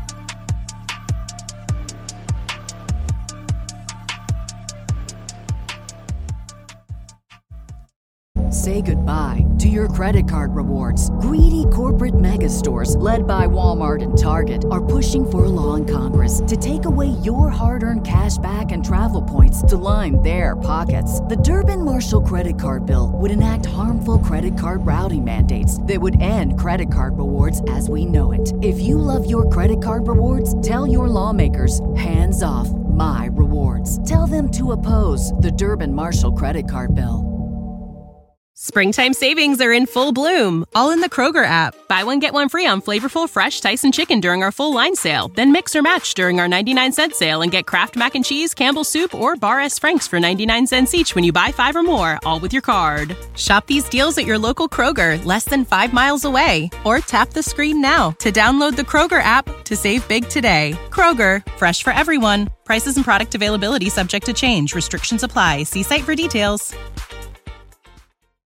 Say goodbye to your credit card rewards. Greedy corporate mega stores, led by Walmart and Target, are pushing for a law in Congress to take away your hard-earned cash back and travel points to line their pockets. The Durbin-Marshall credit card bill would enact harmful credit card routing mandates that would end credit card rewards as we know it. If you love your credit card rewards, tell your lawmakers, hands off my rewards. Tell them to oppose the Durbin-Marshall credit card bill. Springtime savings are in full bloom, all in the Kroger app. Buy one, get one free on flavorful, fresh Tyson chicken during our full line sale. Then mix or match during our ninety-nine cent sale and get Kraft Mac and Cheese, Campbell's Soup, or Bar S. Frank's for ninety-nine cents each when you buy five or more, all with your card. Shop these deals at your local Kroger, less than five miles away. Or tap the screen now to download the Kroger app to save big today. Kroger, fresh for everyone. Prices and product availability subject to change. Restrictions apply. See site for details.